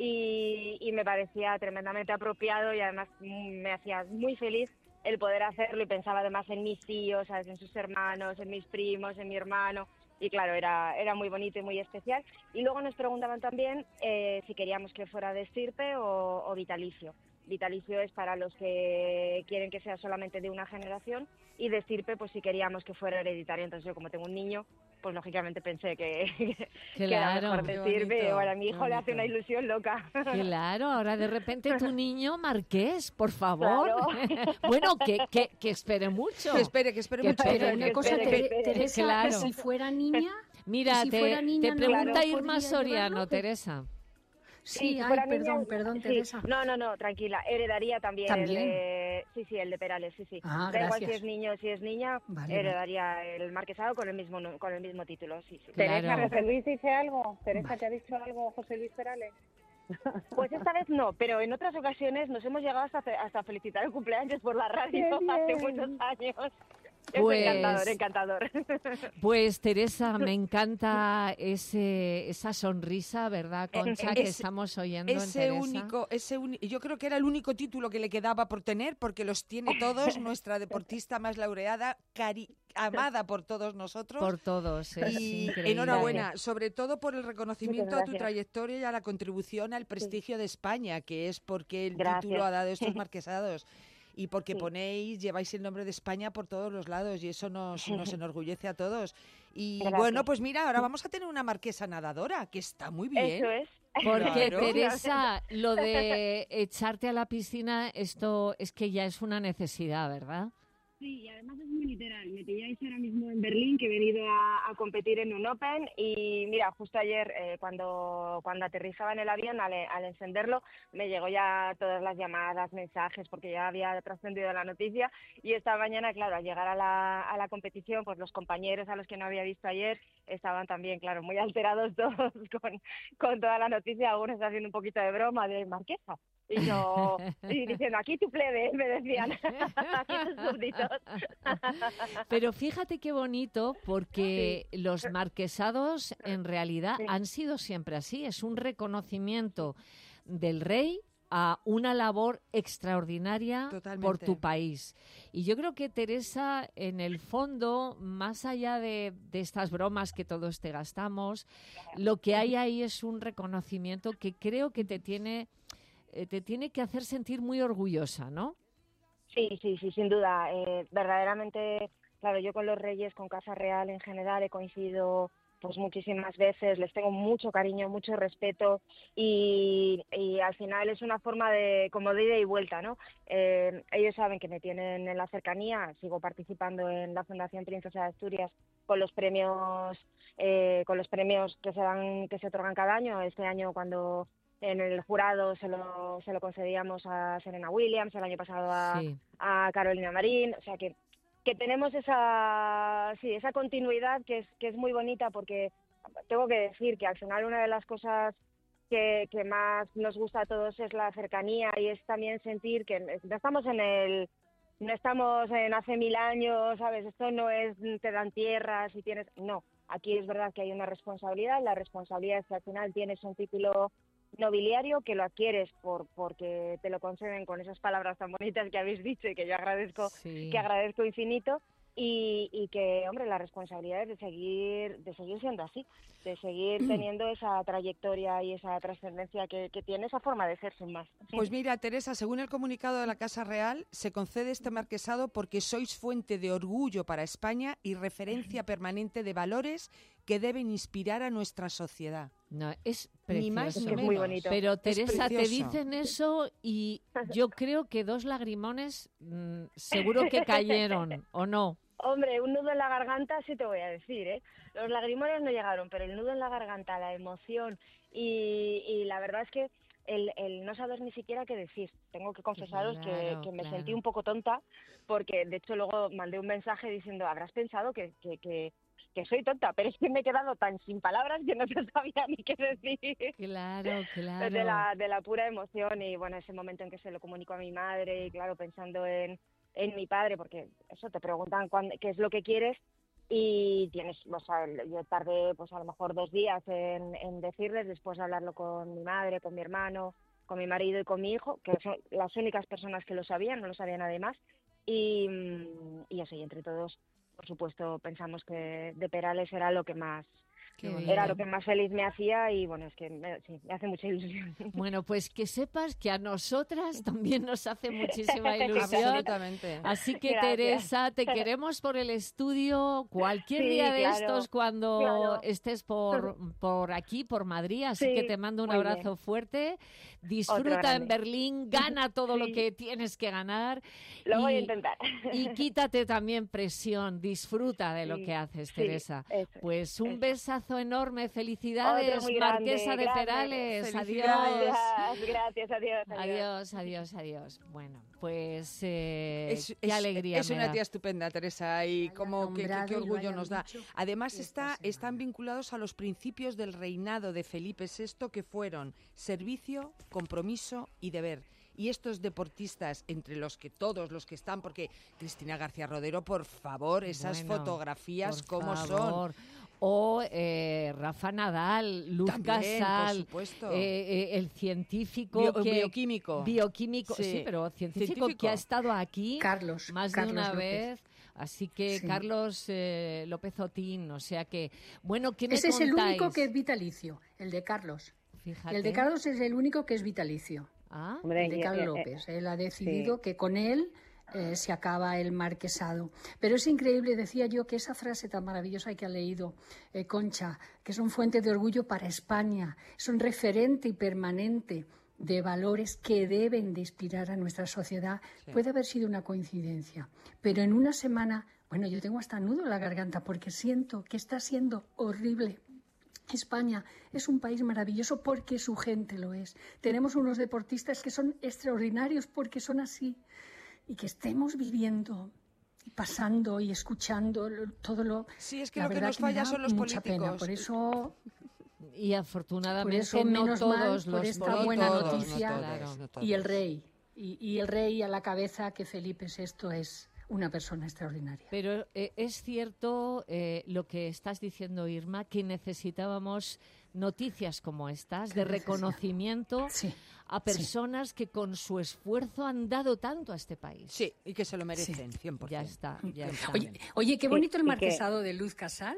y me parecía tremendamente apropiado y además me hacía muy feliz el poder hacerlo, y pensaba además en mis tíos, ¿sabes? En sus hermanos, en mis primos, en mi hermano. Y claro, era muy bonito y muy especial. Y luego nos preguntaban también si queríamos que fuera de estirpe o vitalicio. Vitalicio es para los que quieren que sea solamente de una generación, y de estirpe pues si queríamos que fuera hereditario. Entonces yo, como tengo un niño, pues lógicamente pensé que era mejor de estirpe. Ahora a mi hijo le hace una ilusión loca. Claro, ahora de repente tu niño marqués, por favor. Claro. Bueno, que espere mucho. Que espere mucho. Pero una cosa, Teresa, claro. Si fuera niña... Mira, si te pregunta claro, Irma Soriano, Teresa. Sí, perdón, Teresa. No, tranquila. Heredaría también. El de Perales, sí. Da igual si es niño o si es niña, heredaría el marquesado con el mismo título, sí. Claro. Teresa, ¿José Luis dice algo? ¿Teresa te ha dicho algo, José Luis Perales? Pues esta vez no, pero en otras ocasiones nos hemos llegado hasta felicitar el cumpleaños por la radio hace muchos años. Pues, encantador. Pues Teresa, me encanta esa sonrisa, ¿verdad, Concha, que estamos oyendo en Teresa? Yo creo que era el único título que le quedaba por tener, porque los tiene todos, nuestra deportista más laureada, amada por todos nosotros. Por todos, y enhorabuena, sobre todo por el reconocimiento a tu trayectoria y a la contribución al prestigio de España, que es porque el título ha dado estos marquesados. Y porque lleváis el nombre de España por todos los lados, y eso nos enorgullece a todos. Y bueno, pues mira, ahora vamos a tener una marquesa nadadora, que está muy bien. Eso es. Porque, Teresa, lo de echarte a la piscina, esto es que ya es una necesidad, ¿verdad? Sí, y además es muy literal. Me pilláis ahora mismo en Berlín, que he venido a competir en un Open, y mira, justo ayer cuando aterrizaba en el avión, al encenderlo, me llegó ya todas las llamadas, mensajes, porque ya había trascendido la noticia. Y esta mañana, claro, al llegar a la competición, pues los compañeros a los que no había visto ayer estaban también, claro, muy alterados todos con toda la noticia. Algunos haciendo un poquito de broma de marquesa. Y diciendo, aquí tu plebe, me decían, aquí tus súbditos. Pero fíjate qué bonito, porque los marquesados en realidad han sido siempre así. Es un reconocimiento del rey a una labor extraordinaria por tu país. Y yo creo que, Teresa, en el fondo, más allá de estas bromas que todos te gastamos, lo que hay ahí es un reconocimiento que creo que te tiene que hacer sentir muy orgullosa, ¿no? Sí, sin duda. Verdaderamente, claro, yo con los reyes, con Casa Real en general, he coincidido pues muchísimas veces, les tengo mucho cariño, mucho respeto y al final es una forma de como de ida y vuelta, ¿no? Ellos saben que me tienen en la cercanía, sigo participando en la Fundación Princesa de Asturias con los premios que se otorgan cada año. Este año cuando en el jurado se lo concedíamos a Serena Williams, el año pasado a Carolina Marín, o sea que tenemos esa continuidad que es muy bonita, porque tengo que decir que al final una de las cosas que más nos gusta a todos es la cercanía, y es también sentir que no estamos en hace 1000 años, ¿sabes? Esto no es te dan tierras y tienes... No, aquí es verdad que hay una responsabilidad. La responsabilidad es que al final tienes un título nobiliario que lo adquieres porque te lo conceden con esas palabras tan bonitas que habéis dicho y que yo agradezco infinito, y que, hombre, la responsabilidad es de seguir siendo así, de seguir teniendo esa trayectoria y esa trascendencia que tiene, esa forma de ser, sin más. Pues mira, Teresa, según el comunicado de la Casa Real, se concede este marquesado porque sois fuente de orgullo para España y referencia permanente de valores que deben inspirar a nuestra sociedad. No, es Ni más precioso. ni menos. Muy bonito. Pero Es Teresa, te precioso. dicen eso y yo creo que 2 lagrimones seguro que cayeron, ¿o no? Hombre, un nudo en la garganta sí te voy a decir, ¿eh? Los lagrimones no llegaron, pero el nudo en la garganta, la emoción y la verdad es que el no saber ni siquiera qué decir. Tengo que confesaros que me sentí un poco tonta, porque de hecho luego mandé un mensaje diciendo, habrás pensado que soy tonta, pero es que me he quedado tan sin palabras que no te sabía ni qué decir. Claro. De la pura emoción, y bueno, ese momento en que se lo comunico a mi madre, y claro, pensando en mi padre, porque eso, te preguntan qué es lo que quieres, y tienes, o sea, yo tardé pues a lo mejor 2 días en decirles, después de hablarlo con mi madre, con mi hermano, con mi marido y con mi hijo, que son las únicas personas que lo sabían, no lo sabía nadie más, y eso, y entre todos, por supuesto, pensamos que de Perales era lo que más feliz me hacía, y bueno, es que me hace mucha ilusión. Bueno, pues que sepas que a nosotras también nos hace muchísima ilusión. Absolutamente. Así que, Gracias. Teresa, te queremos por el estudio cualquier Sí, día de claro, estos cuando claro. estés por aquí, por Madrid. Así Sí, que te mando un muy abrazo fuerte. Disfruta en grande. Berlín, gana todo lo Sí. que tienes que ganar. Lo voy a intentar. Y quítate también presión. Disfruta de lo Sí, que haces, sí, Teresa. eso, Pues un eso. besazo enorme. Felicidades, Otro muy grande, Marquesa de grande. Perales. Adiós. Gracias, adiós. Adiós. Bueno, pues Es qué alegría es me una da. tía estupenda, Teresa, y como qué nombrado y lo orgullo hayan nos da. dicho Además esta están vinculados a los principios del reinado de Felipe VI, que fueron servicio, compromiso y deber. Y estos deportistas, entre todos los que están, porque Cristina García Rodero, por favor, esas Bueno, fotografías, por ¿cómo favor. son? O Rafa Nadal, Luz También, Casal, por supuesto. El científico Bioquímico. Sí, Sí. pero científico Científico. que ha estado aquí Carlos más de Carlos una López. vez. Así que Sí. Carlos López Otín, o sea que, bueno, ¿qué me Ese es el contáis? único que es vitalicio, el de Carlos. Fíjate. El de Carlos es el único que es vitalicio. Ah, Hombre, El de Carlos López. Él ha decidido que con él se acaba el marquesado. Pero es increíble, decía yo, que esa frase tan maravillosa que ha leído Concha, que son fuente de orgullo para España, son referente y permanente de valores que deben de inspirar a nuestra sociedad, puede haber sido una coincidencia. Pero en una semana, bueno, yo tengo hasta nudo en la garganta porque siento que está siendo horrible. España es un país maravilloso porque su gente lo es. Tenemos unos deportistas que son extraordinarios porque son así. Y que estemos viviendo, y pasando y escuchando todo lo... Sí, es que la lo que verdad nos me falla da son los mucha políticos. pena. Por eso, y afortunadamente por eso no menos todos mal los por esta políticos. buena todos, noticia. no todos, Claro. no todos. Y el rey. Y el rey a la cabeza, que Felipe VI es una persona extraordinaria. Pero es cierto lo que estás diciendo, Irma, que necesitábamos noticias como estas, de reconocimiento a personas que con su esfuerzo han dado tanto a este país. Sí, y que se lo merecen, 100%. Ya está. Oye, qué bonito el y que- marquesado de Luz Casal.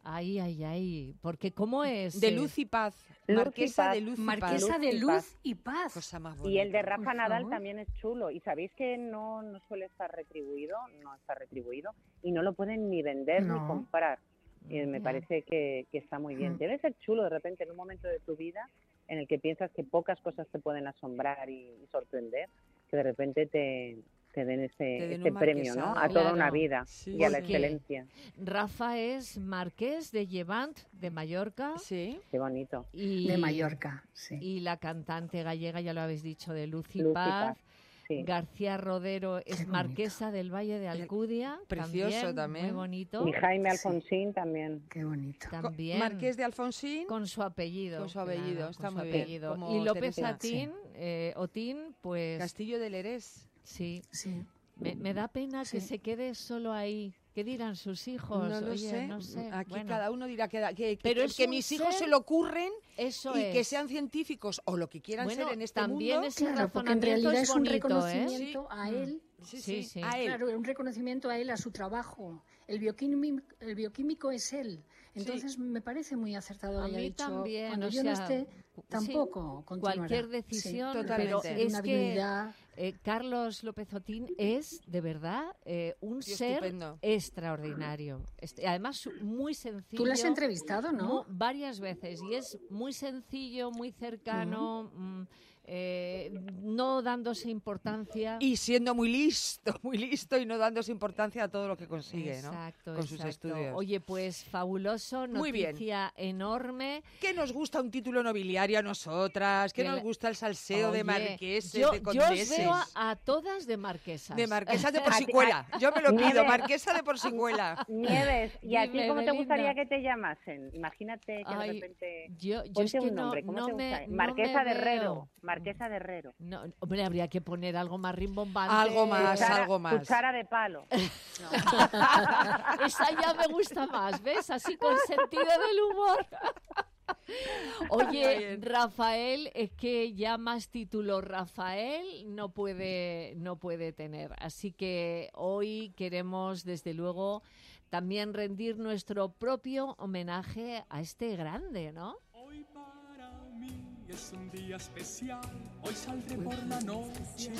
Ay, porque ¿cómo es? De Luz y Paz. Marquesa de Luz y Paz. Marquesa de Luz y Paz. Cosa más Y el de bonita. Rafa Por Nadal favor. también es chulo. Y sabéis que no suele estar retribuido, no está retribuido, y no lo pueden ni vender ni No. comprar. Y me parece que está muy bien. Debe ser chulo de repente en un momento de tu vida en el que piensas que pocas cosas te pueden asombrar y sorprender, que de repente te den este premio, ¿no? A toda una vida y a la excelencia. Rafa es marqués de Llevant, de Mallorca. Sí. Qué bonito. De Mallorca, sí. Y la cantante gallega, ya lo habéis dicho, de Lucy Paz. Sí. García Rodero es marquesa del Valle de Alcudia. Precioso también. Muy bonito. Y Jaime Alfonsín también. Qué bonito. También. Marqués de Alfonsín. Con su apellido. Con su apellido, claro, está muy bien. Y López Otín, pues... Castillo del Erés. Sí. Me da pena que se quede solo ahí. ¿Qué dirán sus hijos? No lo sé. No sé. Aquí bueno. cada uno dirá que Pero que mis hijos se lo ocurren que sean científicos o lo que quieran ser en este también mundo. Ese claro, porque en realidad es un reconocimiento ¿eh? a él. Sí. A él. Claro, un reconocimiento a él, a su trabajo. El bioquímico es él. Entonces me parece muy acertado. A mí dicho, también. cuando yo no esté, tampoco continuará. Cualquier decisión, totalmente. pero es que Carlos López Otín es, de verdad, un ser estupendo. Extraordinario. Además, muy sencillo. Tú lo has entrevistado, ¿no? Varias veces. Y es muy sencillo, muy cercano, no dándose importancia. Y siendo muy listo y no dándose importancia a todo lo que consigue, exacto, ¿no? Con sus estudios. Oye, pues fabuloso, muy noticia enorme. ¿Qué nos gusta un título nobiliario a nosotras? ¿Qué nos gusta el salseo de marqueses, de condeses? Yo os veo a todas de marquesas. De marquesas de Porsicuela. Yo me lo pido, marquesa de Porsicuela. Nieves, ¿y a ti cómo te gustaría que te llamasen? Imagínate que de repente... Ponte un nombre, ¿cómo te gusta? Marquesa de Herrero. Marquesa de Herrero. No, hombre, habría que poner algo más rimbombante. Algo más. Cuchara de palo. Esa ya me gusta más, ¿ves? Así con sentido del humor. Oye, Rafael, es que ya más título Rafael no puede tener. Así que hoy queremos, desde luego, también rendir nuestro propio homenaje a este grande, ¿no? Hoy para mí es un día especial, hoy saldré por la noche.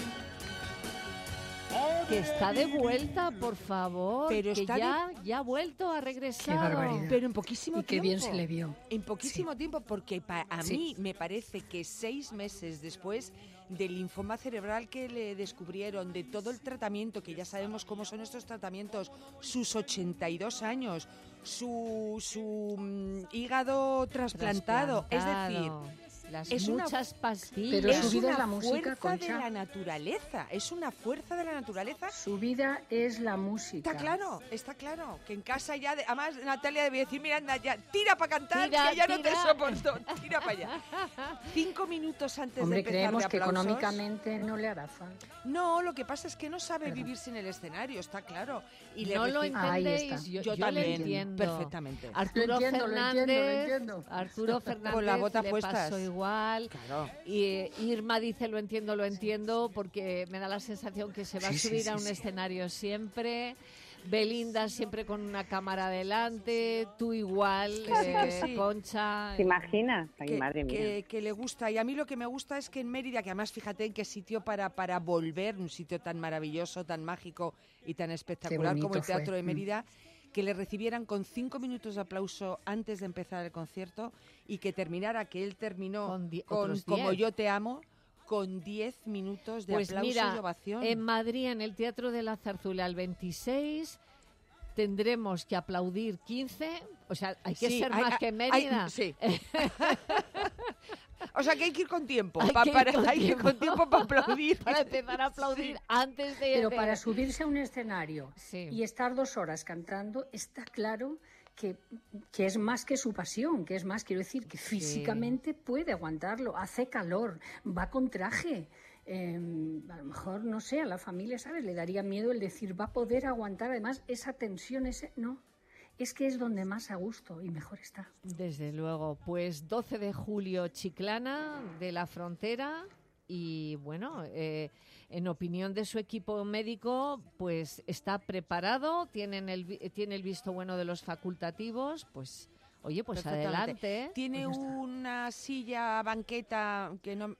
Que está de vuelta, por favor. Pero que está ya ha vuelto, ha regresado. Qué barbaridad. Pero en poquísimo tiempo. Y qué bien se le vio. En poquísimo tiempo, porque a mí me parece que 6 meses después del linfoma cerebral que le descubrieron, de todo el tratamiento, que ya sabemos cómo son estos tratamientos, sus 82 años, su hígado trasplantado. Es decir... Las muchas pastillas. Pero su vida es la música, fuerza Concha. de la naturaleza. Es una fuerza de la naturaleza. Su vida es la música. Está claro. Que en casa ya... Además, Natalia debía decir, mira, anda, ya, tira para cantar, que ya no te soporto. Tira para allá. 5 minutos antes de empezar creemos de que aplausos. económicamente no le hará falta. No, lo que pasa es que no sabe vivir sin el escenario, está claro. Y no lo entendéis, yo también lo entiendo perfectamente. Arturo Fernández con la bota le puestas. Pasó igual. Claro. Y Irma dice lo entiendo, porque me da la sensación que se va a subir a un escenario siempre. Belinda siempre con una cámara delante, tú igual, Concha. ¿Te imaginas? Ay, madre mía. Que le gusta. Y a mí lo que me gusta es que en Mérida, que además fíjate en qué sitio para volver, un sitio tan maravilloso, tan mágico y tan espectacular como el Teatro de Mérida, que le recibieran con 5 minutos de aplauso antes de empezar el concierto y que terminara, que él terminó con Como yo te amo, con 10 minutos de aplauso y ovación. En Madrid, en el Teatro de la Zarzuela, el 26, tendremos que aplaudir 15. O sea, hay que ser más que Mérida. Sí. O sea, que hay que ir con tiempo. Hay que ir con tiempo para aplaudir. Para empezar a aplaudir antes de... Pero para subirse a un escenario y estar 2 horas cantando, está claro que es más que su pasión, que es más, quiero decir, que físicamente puede aguantarlo, hace calor, va con traje. A lo mejor, no sé, a la familia, ¿sabes? Le daría miedo el decir, va a poder aguantar, además, esa tensión, no. Es que es donde más a gusto y mejor está. Desde luego. Pues 12 de julio, Chiclana, de la Frontera. Y bueno, en opinión de su equipo médico, pues está preparado, tiene el visto bueno de los facultativos, pues oye, pues adelante. Tiene una silla, banqueta, que no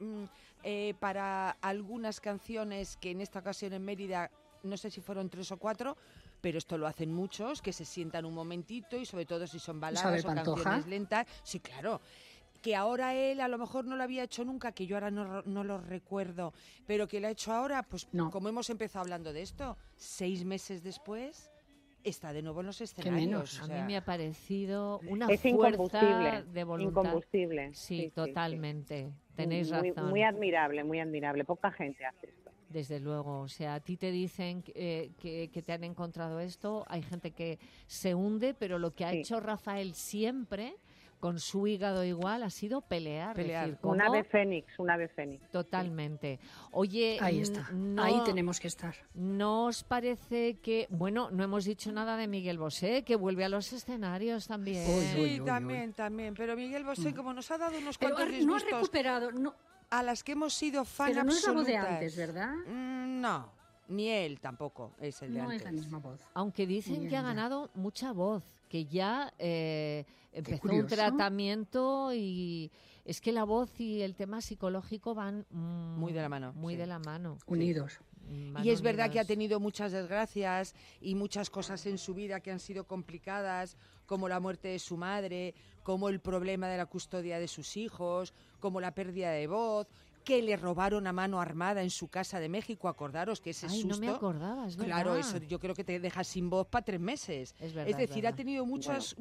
para algunas canciones que en esta ocasión en Mérida, no sé si fueron 3 o 4, pero esto lo hacen muchos, que se sientan un momentito y sobre todo si son baladas o canciones lentas. Sí, claro. Que ahora él a lo mejor no lo había hecho nunca, que yo ahora no lo recuerdo, pero que lo ha hecho ahora, pues como hemos empezado hablando de esto, 6 meses después está de nuevo en los escenarios. A mí me ha parecido una es fuerza de voluntad. Incombustible. Sí, totalmente. Tenéis razón. Muy admirable, muy admirable. Poca gente hace esto. Desde luego, o sea, a ti te dicen que te han encontrado esto, hay gente que se hunde, pero lo que ha hecho Rafael siempre, con su hígado igual, ha sido pelear. Decir, un ave fénix. Totalmente. Oye, ahí está, ahí tenemos que estar. ¿No os parece que, bueno, no hemos dicho nada de Miguel Bosé, que vuelve a los escenarios también? Sí, también, pero Miguel Bosé, como nos ha dado unos cuantos disgustos... No ha recuperado, a las que hemos sido fan absolutas. Pero no es la voz de antes, ¿verdad? No, ni él tampoco es el de antes. No es la misma voz. Aunque dicen que ha ganado mucha voz, que ya empezó un tratamiento y es que la voz y el tema psicológico van muy de la mano. De la mano. Unidos. Y es verdad que ha tenido muchas desgracias y muchas cosas en su vida que han sido complicadas, como la muerte de su madre, como el problema de la custodia de sus hijos, como la pérdida de voz, que le robaron a mano armada en su casa de México, acordaros que ese susto... no me acordaba, es verdad. Claro, eso yo creo que te deja sin voz para 3 meses. Es verdad, es decir, verdad. Ha tenido muchos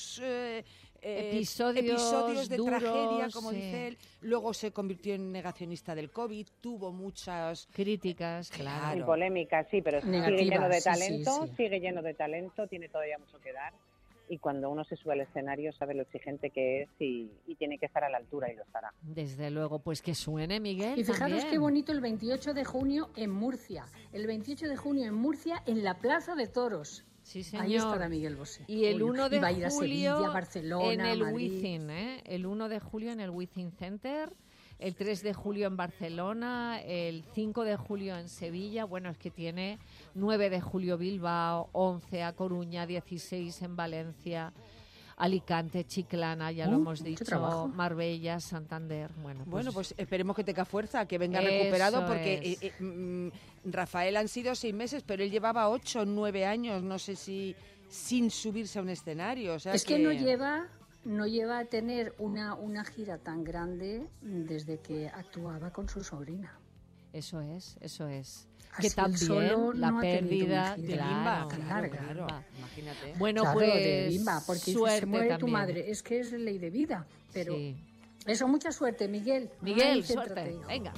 episodios de duros, tragedia, como dice él. Luego se convirtió en negacionista del COVID, tuvo muchas... críticas, claro. Y polémicas, sí, pero sigue lleno de talento, sigue lleno de talento, tiene todavía mucho que dar. Y cuando uno se sube al escenario sabe lo exigente que es y tiene que estar a la altura y lo estará. Desde luego, pues que suene, Miguel. Y fijaros también. qué bonito el 28 de junio en Murcia. El 28 de junio en Murcia, en la Plaza de Toros. Sí, señor. Ahí estará Miguel Bosé. Y el 1 de va a ir a julio Sevilla, Barcelona, en el Madrid. Wizzing, El 1 de julio en el Wizzing Center. El 3 de julio en Barcelona, el 5 de julio en Sevilla, bueno, es que tiene 9 de julio Bilbao, 11 a Coruña, 16 en Valencia, Alicante, Chiclana, ya lo hemos dicho, Marbella, Santander. Bueno, pues esperemos que tenga fuerza, que venga recuperado, porque Rafael han sido 6 meses, pero él llevaba 8 o 9 años, no sé si sin subirse a un escenario. O sea es que no lleva a tener una gira tan grande desde que actuaba con su sobrina. Eso es. Así que también la pérdida de Bimba, claro. Imagínate. Bueno, claro, pues de Bimba, porque suerte se muere también. tu madre, es que es ley de vida, pero eso, mucha suerte, Miguel. Miguel, suerte. Venga.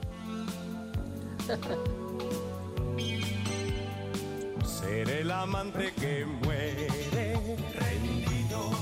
Seré el amante que muere rendido,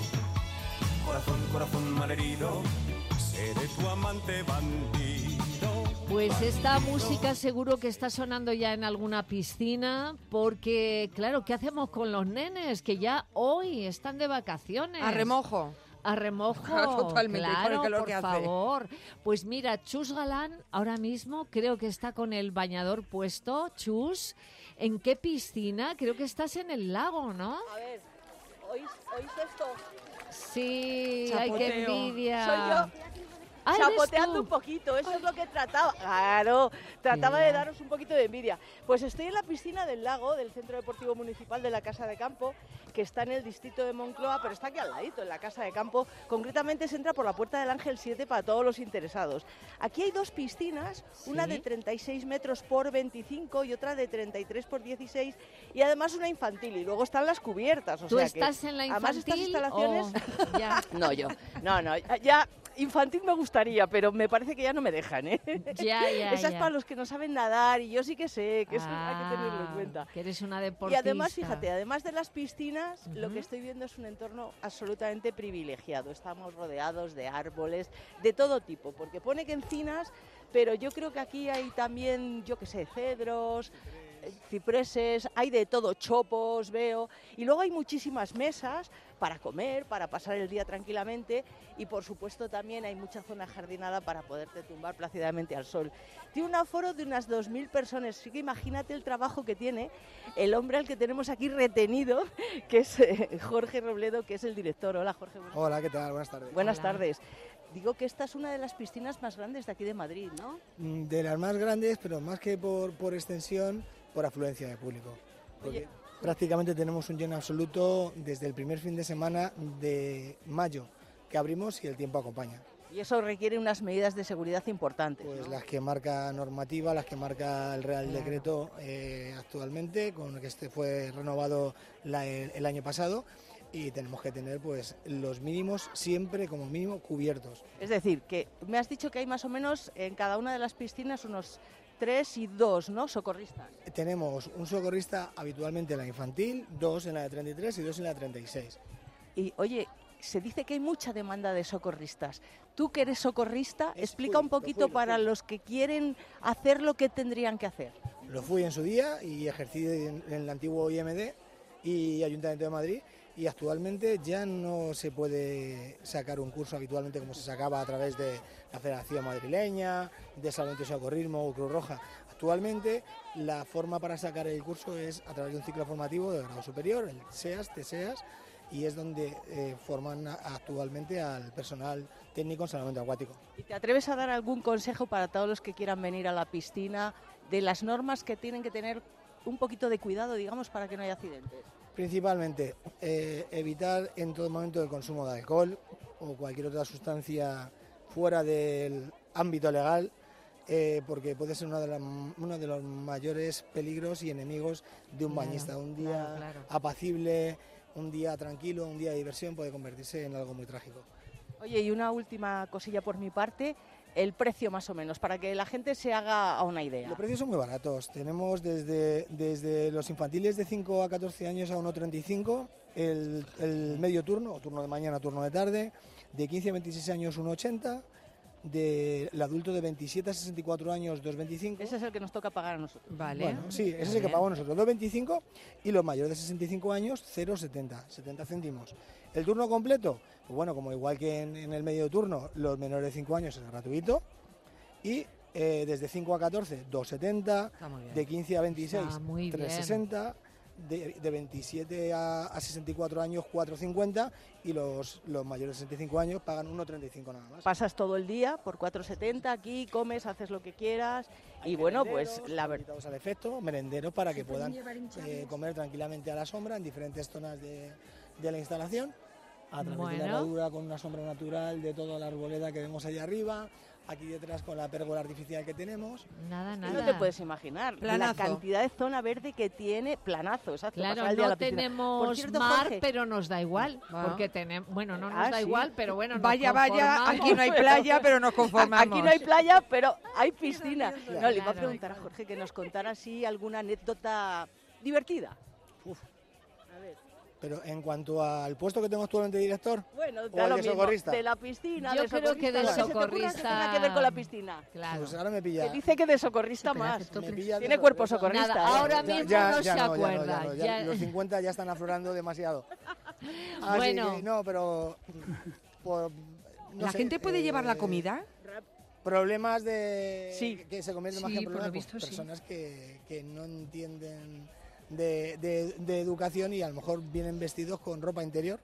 corazón malherido, seré tu amante bandido. Pues esta música seguro que está sonando ya en alguna piscina, porque claro, ¿qué hacemos con los nenes que ya hoy están de vacaciones? A remojo. A remojo, totalmente, claro, con el calor por que hace. favor. Pues mira, Chus Galán ahora mismo creo que está con el bañador puesto. Chus, ¿en qué piscina? Creo que estás en el lago, ¿no? A ver, ¿oís esto? Sí, Chapoteo. ay, qué envidia. Soy yo. Chapoteando un poquito, eso es lo que trataba. Claro, trataba de daros un poquito de envidia. Pues estoy en la piscina del lago, del Centro Deportivo Municipal de la Casa de Campo, que está en el distrito de Moncloa, pero está aquí al ladito, en la Casa de Campo. Concretamente se entra por la Puerta del Ángel 7 para todos los interesados. Aquí hay 2 piscinas, una de 36 metros por 25 y otra de 33 por 16, y además una infantil, y luego están las cubiertas. ¿Tú estás en la infantil? Además estas instalaciones... Ya. No, ya... Infantil me gustaría, pero me parece que ya no me dejan, ¿eh? Ya. Esa es para los que no saben nadar y yo sí que sé, que eso hay que tenerlo en cuenta. Que eres una deportista. Y además, fíjate, además de las piscinas, lo que estoy viendo es un entorno absolutamente privilegiado. Estamos rodeados de árboles de todo tipo, porque pone que encinas, pero yo creo que aquí hay también, yo qué sé, cedros, cipreses, hay de todo, chopos, veo, y luego hay muchísimas mesas para comer, para pasar el día tranquilamente, y por supuesto también hay mucha zona jardinada para poderte tumbar plácidamente al sol. Tiene un aforo de unas 2.000 personas, así que imagínate el trabajo que tiene el hombre al que tenemos aquí retenido, que es Jorge Robledo, que es el director. Hola, Jorge. Hola, ¿qué tal? Buenas tardes. Buenas tardes. Digo que esta es una de las piscinas más grandes de aquí de Madrid, ¿no? De las más grandes, pero más que por extensión, por afluencia de público. Porque prácticamente tenemos un lleno absoluto desde el primer fin de semana de mayo que abrimos y el tiempo acompaña. Y eso requiere unas medidas de seguridad importantes. Pues ¿no? Las que marca normativa, las que marca el Real Decreto actualmente, con el que fue renovado el año pasado, y tenemos que tener pues los mínimos siempre como mínimo cubiertos. Es decir, que me has dicho que hay más o menos en cada una de las piscinas unos 3 y 2, ¿no? Socorristas. Tenemos un socorrista habitualmente en la infantil, 2 en la de 33 y 2 en la de 36. Y oye, se dice que hay mucha demanda de socorristas. Tú que eres socorrista, explica un poquito para los que quieren hacer lo que tendrían que hacer. Lo fui en su día y ejercí en el antiguo IMD y Ayuntamiento de Madrid, y actualmente ya no se puede sacar un curso habitualmente como se sacaba a través de la Federación Madrileña, de Salvamento y Socorrismo o Cruz Roja. Actualmente la forma para sacar el curso es a través de un ciclo formativo de grado superior, el SEAS, TSEAS, y es donde forman actualmente al personal técnico en salvamento acuático. ¿Y te atreves a dar algún consejo para todos los que quieran venir a la piscina de las normas que tienen que tener un poquito de cuidado, digamos, para que no haya accidentes? Principalmente evitar en todo momento el consumo de alcohol o cualquier otra sustancia fuera del ámbito legal, porque puede ser uno de los mayores peligros y enemigos de un bañista. Un día apacible, un día tranquilo, un día de diversión puede convertirse en algo muy trágico. Oye, y una última cosilla por mi parte, el precio más o menos, para que la gente se haga una idea. Los precios son muy baratos, tenemos desde los infantiles de 5 a 14 años a 1,35, el medio turno, o turno de mañana, turno de tarde, de 15 a 26 años 1,80, del adulto de 27 a 64 años 2,25. Ese es el que nos toca pagar a nosotros. Vale. Bueno, sí, ese es el que pagamos nosotros, 2,25, y los mayores de 65 años 0,70, 70 céntimos. El turno completo, pues bueno, como igual que en el medio turno, los menores de 5 años es gratuito, y desde 5 a 14 2,70, de 15 a 26 3,60, de 27 a 64 años 4,50, y los mayores de 65 años pagan 1,35 nada más. Pasas todo el día por 4,70 aquí, comes, haces lo que quieras. Y bueno, pues la verdad, al efecto, merenderos para que puedan comer tranquilamente a la sombra en diferentes zonas de la instalación, a través de la herradura, con una sombra natural de toda la arboleda que vemos allá arriba, aquí detrás con la pérgola artificial que tenemos. Nada. No te puedes imaginar la cantidad de zona verde que tiene. Planazo, exacto. Claro, no tenemos Por cierto, mar, Jorge, pero nos da igual, porque tenemos, bueno, no nos da igual, pero bueno, nos vaya, conformamos. aquí no hay playa, pero nos conformamos. Aquí no hay playa, pero hay piscina. No, le iba a preguntar a Jorge que nos contara así alguna anécdota divertida. A ver. Pero en cuanto al puesto que tengo actualmente de director, bueno, o el de socorrista. De la piscina, yo creo que de socorrista. Que tenga que ver con la piscina. Claro. Pues ahora me pilla. Que dice que de socorrista más. Tiene cuerpo socorrista. Nada, ahora mismo no se acuerda. Ya, los 50 ya están aflorando demasiado. Bueno. Que, no, pero ¿La gente puede llevar la comida? Problemas de que se convierten más que en problemas, visto, personas que no entienden de educación y a lo mejor vienen vestidos con ropa interior.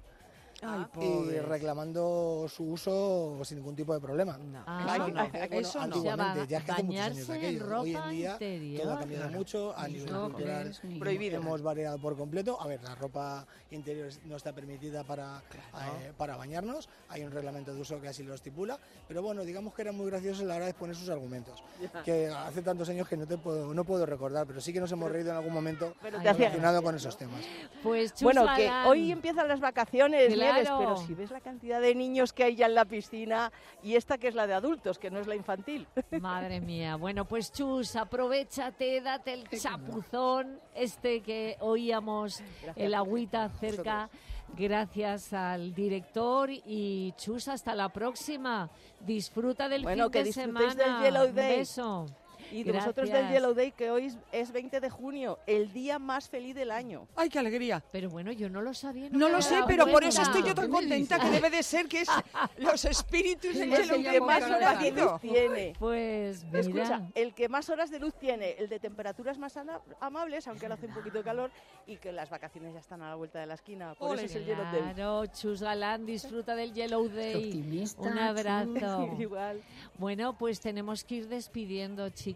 Y reclamando su uso sin ningún tipo de problema. Eso no. Antiguamente, ya es que hace muchos años de aquello. Hoy en día interior, todo ha cambiado mucho, a nivel cultural prohibido. Hemos variado por completo. A ver, la ropa interior no está permitida para bañarnos, hay un reglamento de uso que así lo estipula, pero bueno, digamos que era muy gracioso a la hora de exponer sus argumentos, que hace tantos años que no puedo recordar, pero sí que nos hemos reído en algún momento relacionado con esos temas. Pues bueno, que hoy empiezan las vacaciones, claro. Pero si ves la cantidad de niños que hay ya en la piscina y esta que es la de adultos, que no es la infantil. Madre mía. Bueno, pues Chus, aprovéchate, date el chapuzón que oíamos, el agüita cerca. Gracias al director y Chus, hasta la próxima. Disfruta del fin de semana. Del Yellow Day. Un beso. Y de vosotros del Yellow Day, que hoy es 20 de junio, el día más feliz del año. ¡Ay, qué alegría! Pero bueno, yo no lo sabía. No lo sé, pero por eso estoy yo tan contenta, que debe de ser que es los espíritus del Yellow Day más horas de luz tiene. Pues mira. Escucha, el que más horas de luz tiene, el de temperaturas más amables, aunque ahora hace un poquito de calor, y que las vacaciones ya están a la vuelta de la esquina. Por eso es el Yellow Day. Claro, Chus Galán, disfruta del Yellow Day. Optimista, un abrazo. Igual. Bueno, pues tenemos que ir despidiendo, chicas.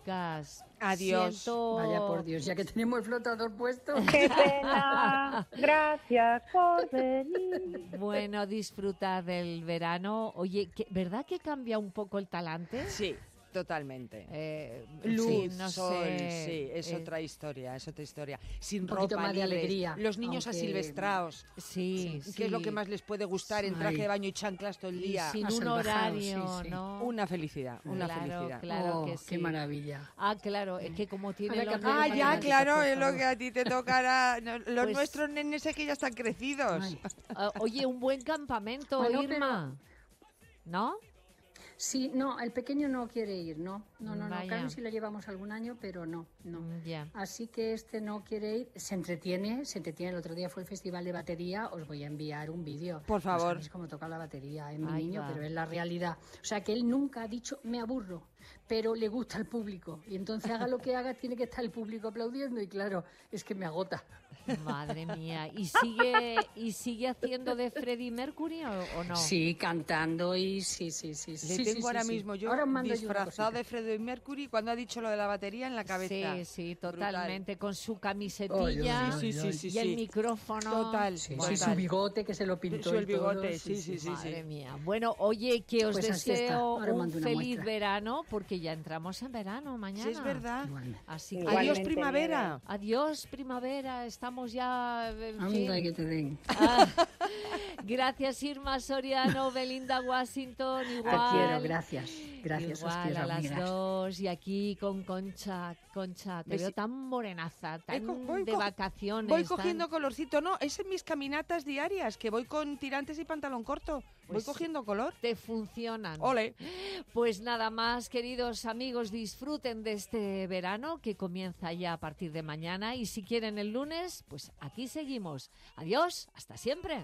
chicas. Adiós. Vaya por Dios, ya que tenemos el flotador puesto. ¡Qué pena! Gracias por venir. Bueno, disfrutar del verano. Oye, ¿verdad que cambia un poco el talante? Sí. Totalmente. Luz, sí, no sol, sé. Sí, es otra historia, es otra historia. Sin un poquito ropa, más de libres, alegría. los niños asilvestrados. Sí, ¿Qué es lo que más les puede gustar? En traje de baño y chanclas todo el día. Sin un horario, ¿no? Una felicidad, una felicidad. Claro que sí. Qué maravilla. Claro, es que como tiene Ahora los que nenes- Ya, claro, es lo que a ti te tocará. Los Pues- nuestros nenes es que ya están crecidos. Oye, un buen campamento, Bueno, Irma. ¿No? Sí, no, el pequeño no quiere ir, no. Vaya. Carmen sí lo llevamos algún año, pero no. Ya. Así que este no quiere ir, se entretiene. El otro día fue el festival de batería, os voy a enviar un vídeo. Por favor. No sabéis cómo toca la batería, mi Ahí niño, va. pero es la realidad. O sea, que él nunca ha dicho, me aburro, pero le gusta el público. Y entonces haga lo que haga, tiene que estar el público aplaudiendo y claro, es que me agota. Madre mía. ¿Y sigue haciendo de Freddie Mercury o no? Sí, cantando y sí. Le tengo ahora mismo yo Ahora os mando yo una disfrazado cosita. de Freddie Mercury cuando ha dicho lo de la batería en la cabeza. Sí, totalmente. Con su camisetilla Ay, ay, ay, sí, y el micrófono. Total. Sí, Total. su bigote que se lo pintó. El y todo, bigote, sí. Madre mía. Bueno, oye, que os Pues así está. deseo Ahora un mando una feliz muestra. verano porque ya entramos en verano mañana. Sí, es verdad. Así que Igualmente, Adiós, primavera. adiós primavera, estamos ya en fin. Anda, que te den. Gracias Irma Soriano, Belinda Washington, igual. Te quiero, gracias. Gracias, os Igual quiero, a las amigas. dos y aquí con Concha, te veo tan morenaza, tan Voy de vacaciones. Voy tan- cogiendo colorcito. No, es en mis caminatas diarias, que voy con tirantes y pantalón corto. Voy Pues cogiendo color. Te funcionan. Ole. Pues nada más, queridos amigos, disfruten de este verano que comienza ya a partir de mañana y si quieren el lunes, pues aquí seguimos. Adiós, hasta siempre.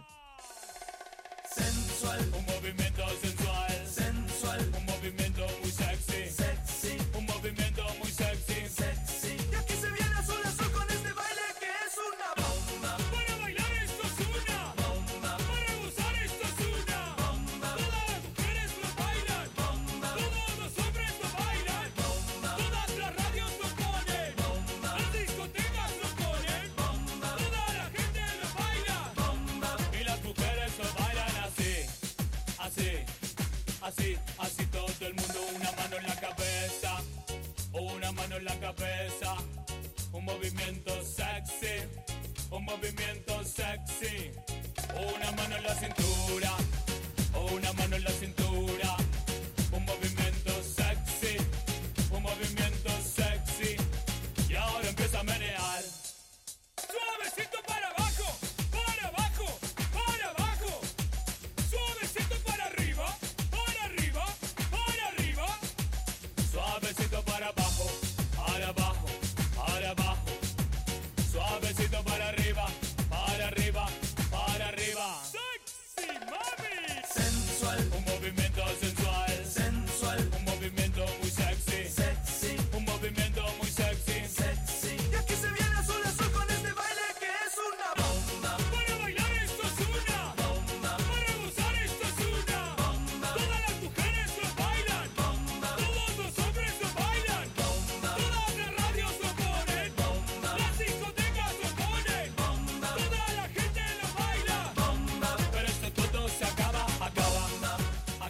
Sensual, un movimiento sensual. Sensual, un movimiento muy sexy. Sexy, un movimiento muy sexy. Sexy. Y aquí se viene azul azul con este baile que es una bomba. Para bailar esto es una bomba. Para gozar esto es una bomba. Todas las mujeres lo bailan. Bomba. Todos los hombres lo bailan. Bomba. Todas las radios lo ponen. Bomba. Las discotecas lo ponen. Bomba. Toda la gente lo baila. Bomba. Y las mujeres lo bailan así. Así todo el mundo, una mano en la cabeza, una mano en la cabeza, un movimiento sexy, una mano en la cintura.